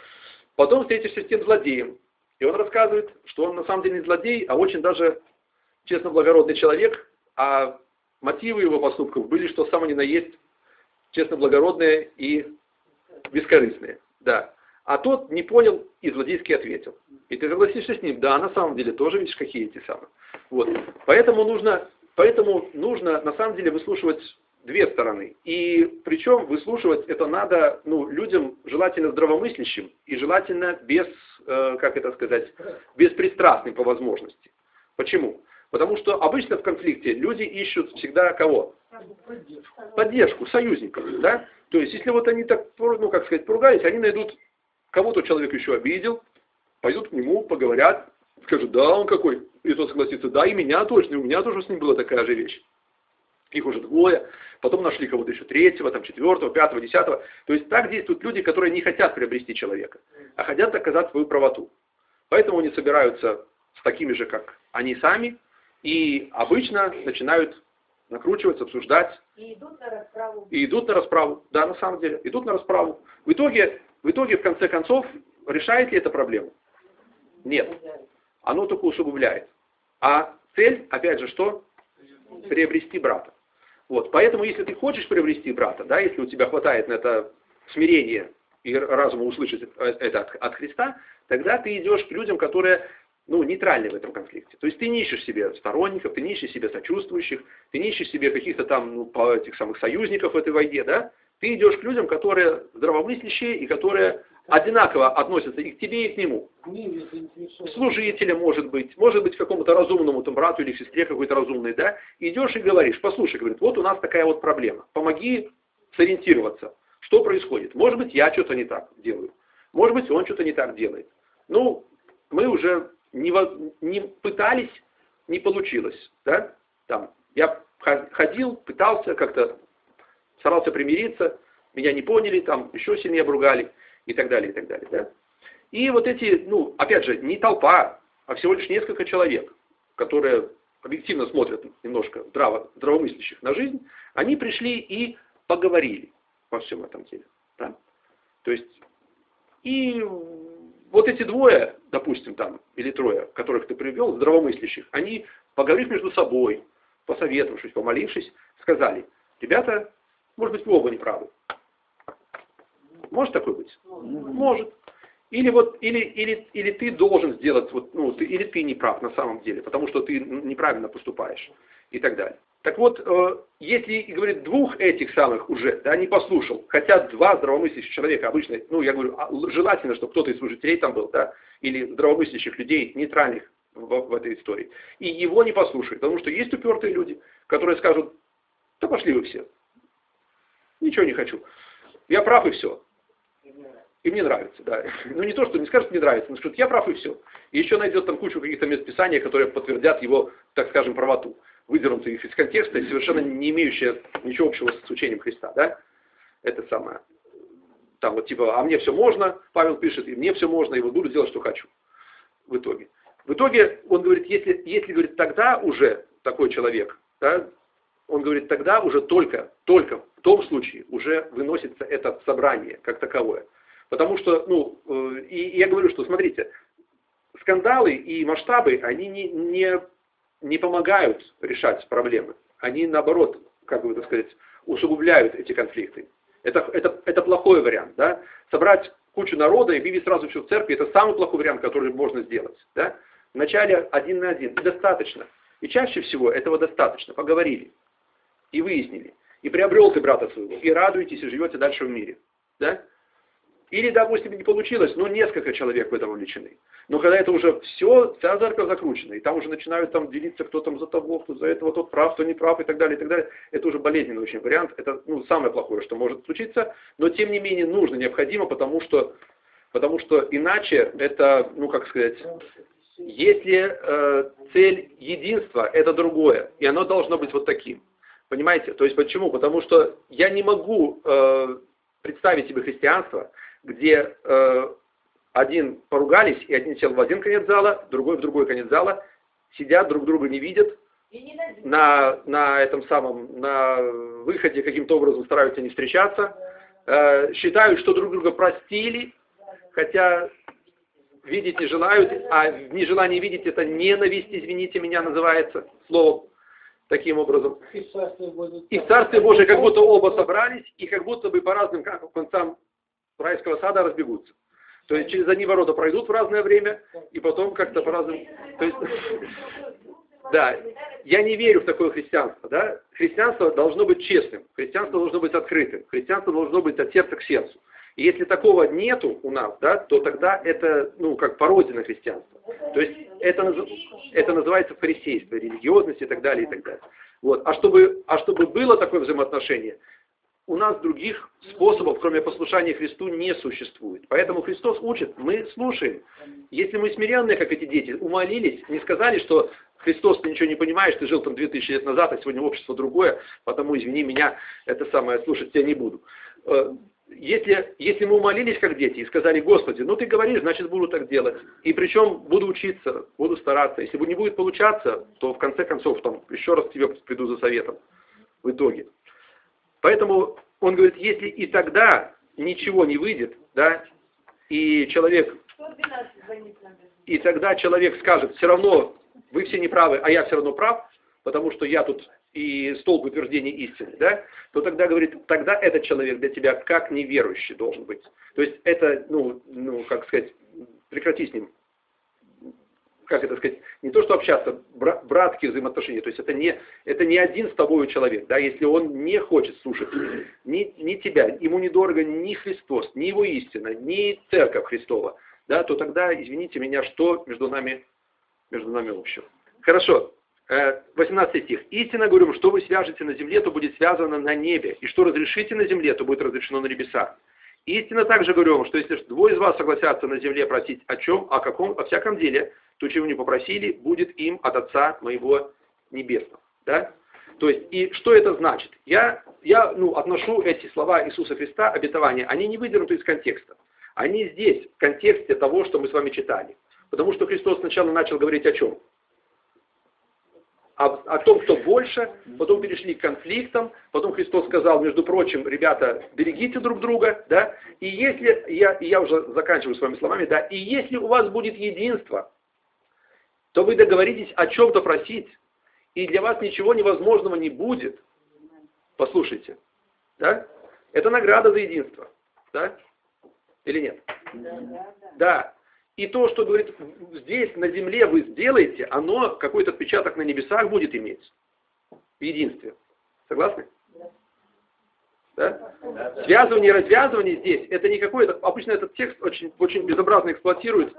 Потом встретишься с тем злодеем, и он рассказывает, что он на самом деле не злодей, а очень даже честно благородный человек, а мотивы его поступков были, что сам они на есть честно благородные и бескорыстные. Да. А тот не понял и злодейски ответил. И ты согласишься с ним, да, на самом деле тоже видишь, какие эти самые. Вот. Поэтому нужно, поэтому нужно на самом деле выслушивать две стороны. И причем выслушивать это надо, ну, людям желательно здравомыслящим и желательно без, э, как это сказать, беспристрастным по возможности. Почему? Потому что обычно в конфликте люди ищут всегда кого? Поддержку, Поддержку союзников. Да? То есть, если вот они так, ну, как сказать, поругались, они найдут, кого-то человек еще обидел, пойдут к нему, поговорят, скажут, да, он какой. И тот согласится, да, и меня точно, и у меня тоже с ним была такая же вещь. Их уже двое, потом нашли кого-то еще третьего, там, четвертого, пятого, десятого. То есть так действуют люди, которые не хотят приобрести человека, а хотят доказать свою правоту. Поэтому они собираются с такими же, как они сами, и обычно начинают накручиваться, обсуждать. И идут на расправу. И идут на расправу, да, на самом деле, идут на расправу. В итоге, в итоге, в конце концов, решает ли это проблему? Нет. Оно только усугубляет. А цель, опять же, что? Приобрести брата. Вот, поэтому, если ты хочешь приобрести брата, да, если у тебя хватает на это смирения и разума услышать это от, от Христа, тогда ты идешь к людям, которые, ну, нейтральны в этом конфликте. То есть ты не ищешь себе сторонников, ты не ищешь себе сочувствующих, ты не ищешь себе каких-то там, ну, по этих самых союзников в этой войне, да. Ты идешь к людям, которые здравомыслящие и которые одинаково относятся и к тебе, и к нему. Служителя, может быть, может быть, какому-то разумному там, брату или сестре какой-то разумной, да, идешь и говоришь, послушай, говорит, вот у нас такая вот проблема, помоги сориентироваться, что происходит. Может быть, я что-то не так делаю, может быть, он что-то не так делает. Ну, мы уже не, не пытались, не получилось, да, там, я ходил, пытался как-то, старался примириться, меня не поняли, там, еще сильнее обругали. И так далее, и так далее. Да? И вот эти, ну, опять же, не толпа, а всего лишь несколько человек, которые объективно смотрят немножко здраво, здравомыслящих на жизнь, они пришли и поговорили во всем этом деле. Да? То есть, и вот эти двое, допустим, там, или трое, которых ты привел, здравомыслящих, они, поговорив между собой, посоветовавшись, помолившись, сказали, ребята, может быть, вы оба неправы. Может такое быть? Может. Или вот, или, или, или ты должен сделать, вот, ну, ты, или ты не прав на самом деле, потому что ты неправильно поступаешь и так далее. Так вот, э, если, говорит, двух этих самых уже, да, не послушал, хотя два здравомыслящих человека обычно, ну, я говорю, желательно, чтобы кто-то из служителей там был, да, или здравомыслящих людей, нейтральных в, в этой истории, и его не послушают, потому что есть упертые люди, которые скажут, да пошли вы все, ничего не хочу, я прав и все. И мне нравится, да. Ну не то, что не скажет, мне нравится, но скажет, я прав и все. И еще найдет там кучу каких-то мест Писания, которые подтвердят его, так скажем, правоту. Выдернуты их из контекста и совершенно не имеющие ничего общего с учением Христа, да. Это самое. Там вот типа, а мне все можно, Павел пишет, и мне все можно, и вот буду делать, что хочу. В итоге. В итоге он говорит, если, если говорит, тогда уже такой человек, да, он говорит, тогда уже только, только в том случае уже выносится это собрание как таковое. Потому что, ну, и, и я говорю, что, смотрите, скандалы и масштабы, они не, не, не помогают решать проблемы. Они, наоборот, как бы так сказать, усугубляют эти конфликты. Это, это, это плохой вариант. Да? Собрать кучу народа и объявить сразу все в церкви, это самый плохой вариант, который можно сделать. Да? Вначале один на один. И достаточно. И чаще всего этого достаточно. Поговорили. И выяснили. И приобрел ты брата своего. И радуетесь, и живете дальше в мире. Да? Или, допустим, не получилось, но несколько человек в этом вовлечены. Но когда это уже все, вся церковь закручена, и там уже начинают там делиться, кто там за того, кто за этого, тот прав, кто не прав, и так далее, и так далее. Это уже болезненный очень вариант. Это ну, самое плохое, что может случиться. Но, тем не менее, нужно, необходимо, потому что, потому что иначе это, ну, как сказать, если э, цель единства, это другое. И оно должно быть вот таким. Понимаете? То есть почему? Потому что я не могу э, представить себе христианство, где э, один поругались, и один сел в один конец зала, другой в другой конец зала, сидят, друг друга не видят, на, на этом самом, на выходе каким-то образом стараются не встречаться, э, считают, что друг друга простили, хотя видеть не желают, а нежелание видеть это ненависть, извините меня, называется словом. Таким образом. И в Царстве Божие как будто оба собрались, и как будто бы по разным концам райского сада разбегутся. То есть через одни ворота пройдут в разное время, и потом как-то по разным... То есть, да, я не верю в такое христианство. Да? Христианство должно быть честным, христианство должно быть открытым, христианство должно быть от сердца к сердцу. И если такого нету у нас, да, то тогда это, ну, как породина христианства. То есть это, это называется фарисейство, религиозность и так далее, и так далее. Вот. А, чтобы, а чтобы было такое взаимоотношение, у нас других способов, кроме послушания Христу, не существует. Поэтому Христос учит, мы слушаем. Если мы смиренные, как эти дети, умолились, не сказали, что Христос, ты ничего не понимаешь, ты жил там две тысячи лет назад, а сегодня общество другое, потому, извини меня, это самое, слушать тебя не буду. Если, если мы умолились как дети и сказали: Господи, ну ты говоришь, значит буду так делать. И причем буду учиться, буду стараться. Если не будет получаться, то в конце концов там еще раз к тебе приду за советом в итоге. Поэтому он говорит, если и тогда ничего не выйдет, да, и человек, и тогда человек скажет, все равно вы все неправы, а я все равно прав, потому что я тут и столб утверждения истины, да, то тогда, говорит, тогда этот человек для тебя как неверующий должен быть. То есть это, ну, ну, как сказать, прекрати с ним, как это сказать, не то что общаться, бра- братские взаимоотношения, то есть это не, это не один с тобой человек, да, если он не хочет слушать ни, ни тебя, ему недорого ни Христос, ни его истина, ни Церковь Христова, да, то тогда, извините меня, что между нами, между нами общего. Хорошо. восемнадцатый стих. «Истинно говорю, что вы свяжете на земле, то будет связано на небе, и что разрешите на земле, то будет разрешено на небесах. Истинно также говорю вам, что если двое из вас согласятся на земле просить о чем, о каком, о всяком деле, то, чего не попросили, будет им от Отца моего Небесного». Да? То есть, и что это значит? Я, я ну, отношу эти слова Иисуса Христа, обетования, они не выдернуты из контекста. Они здесь, в контексте того, что мы с вами читали. Потому что Христос сначала начал говорить о чем? О, о том, что больше, потом перешли к конфликтам, потом Христос сказал, между прочим, ребята, берегите друг друга, да, и если, я, и я уже заканчиваю своими словами, да, и если у вас будет единство, то вы договоритесь о чем-то просить, и для вас ничего невозможного не будет. Послушайте, да, это награда за единство, да, или нет? Да. Да. И то, что, говорит, здесь, на земле вы сделаете, оно какой-то отпечаток на небесах будет иметь. В единстве. Согласны? Да? Да? Связывание и развязывание здесь, это не какое-то... Обычно этот текст очень, очень безобразно эксплуатирует.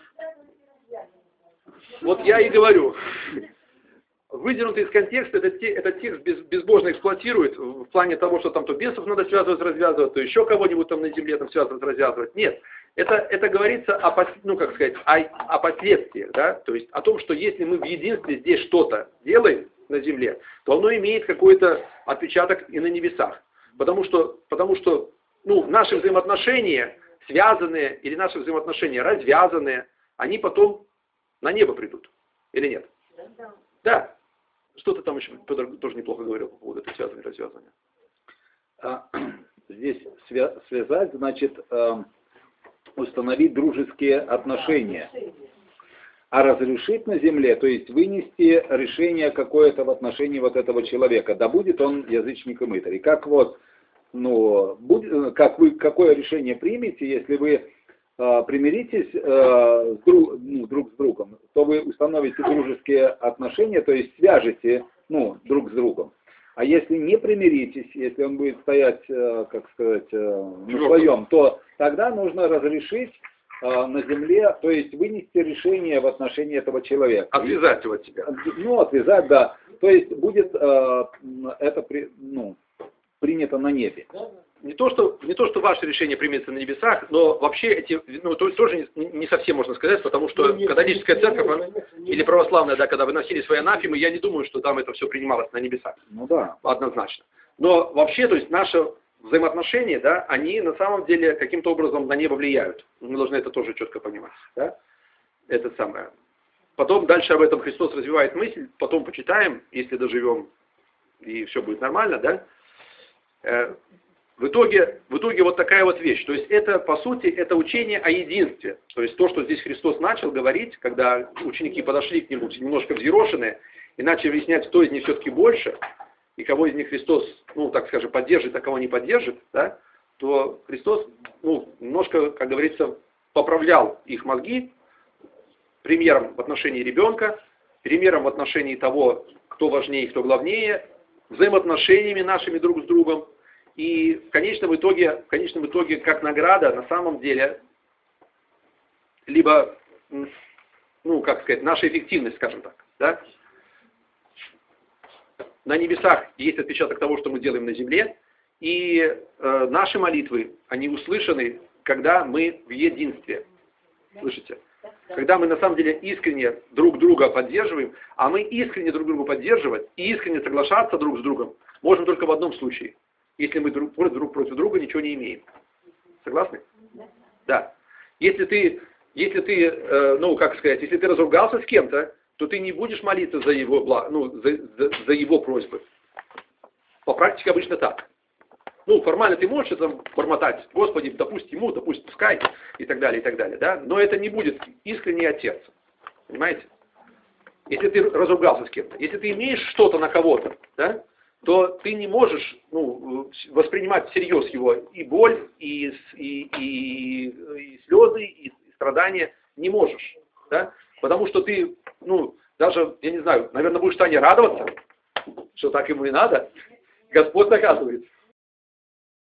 Вот я и говорю. Выдернутый из контекста, этот, этот текст без, безбожно эксплуатирует в плане того, что там то бесов надо связывать, развязывать, то еще кого-нибудь там на земле там связывать, развязывать. Нет. Это, это говорится о, ну, как сказать, о, о последствиях, да? То есть о том, что если мы в единстве здесь что-то делаем на земле, то оно имеет какой-то отпечаток и на небесах. Потому что, потому что ну, наши взаимоотношения связанные или наши взаимоотношения развязанные, они потом на небо придут. Или нет? Да. Да. Что-то там еще тоже неплохо говорил по поводу этой связывания и развязывания. А, здесь свя- связать, значит... Э... установить дружеские отношения. А разрешить на земле, то есть вынести решение какое-то в отношении вот этого человека, да будет он язычником Итер. И как вот, ну, будет, как вы, какое решение примете, если вы э, примиритесь э, с друг, ну, друг с другом, то вы установите дружеские отношения, то есть свяжете, ну, друг с другом. А если не примиритесь, если он будет стоять, э, как сказать, э, на своем, то тогда нужно разрешить на земле, то есть вынести решение в отношении этого человека. Отвязать его от тебя. Ну, отвязать, да. То есть будет э, это при, ну, принято на небе. Не то, что, не то, что ваше решение примется на небесах, но вообще эти, ну, то, тоже не, не совсем можно сказать, потому что ну, католическая церковь она, или православная, да, когда выносили свои анафемы, я не думаю, что там это все принималось на небесах. Ну да. Однозначно. Но вообще, то есть наше взаимоотношения, да, они на самом деле каким-то образом на небо влияют. Мы должны это тоже четко понимать. Да? Это самое. Потом дальше об этом Христос развивает мысль, потом почитаем, если доживем, и все будет нормально, да. Э, в итоге, в итоге вот такая вот вещь. То есть это, по сути, это учение о единстве. То есть то, что здесь Христос начал говорить, когда ученики подошли к нему немножко взъерошенные, и начали выяснять, кто из них все-таки больше, и кого из них Христос, ну, так скажем, поддержит, а кого не поддержит, да, то Христос, ну, немножко, как говорится, поправлял их мозги примером в отношении ребенка, примером в отношении того, кто важнее и кто главнее, взаимоотношениями нашими друг с другом. И в конечном итоге, в конечном итоге, как награда, на самом деле, либо, ну, как сказать, наша эффективность, скажем так, да, на небесах есть отпечаток того, что мы делаем на земле, и э, наши молитвы, они услышаны, когда мы в единстве. Слышите? Когда мы на самом деле искренне друг друга поддерживаем, а мы искренне друг друга поддерживать и искренне соглашаться друг с другом можем только в одном случае, если мы друг, друг против друга ничего не имеем. Согласны? Да. Если ты, если ты э, ну, как сказать, если ты разругался с кем-то, то ты не будешь молиться за его, ну, за, за, за его просьбы. По практике обычно так. Ну, формально ты можешь это бормотать, Господи, допусти ему, допусти, пускай, и так далее, и так далее, да? Но это не будет искренне от сердца. Понимаете? Если ты разругался с кем-то, если ты имеешь что-то на кого-то, да, то ты не можешь, ну, воспринимать всерьез его и боль, и, и, и, и слезы, и, и страдания не можешь, да? Потому что ты, ну, даже, я не знаю, наверное, будешь Таня радоваться, что так ему и надо. Господь наказывает.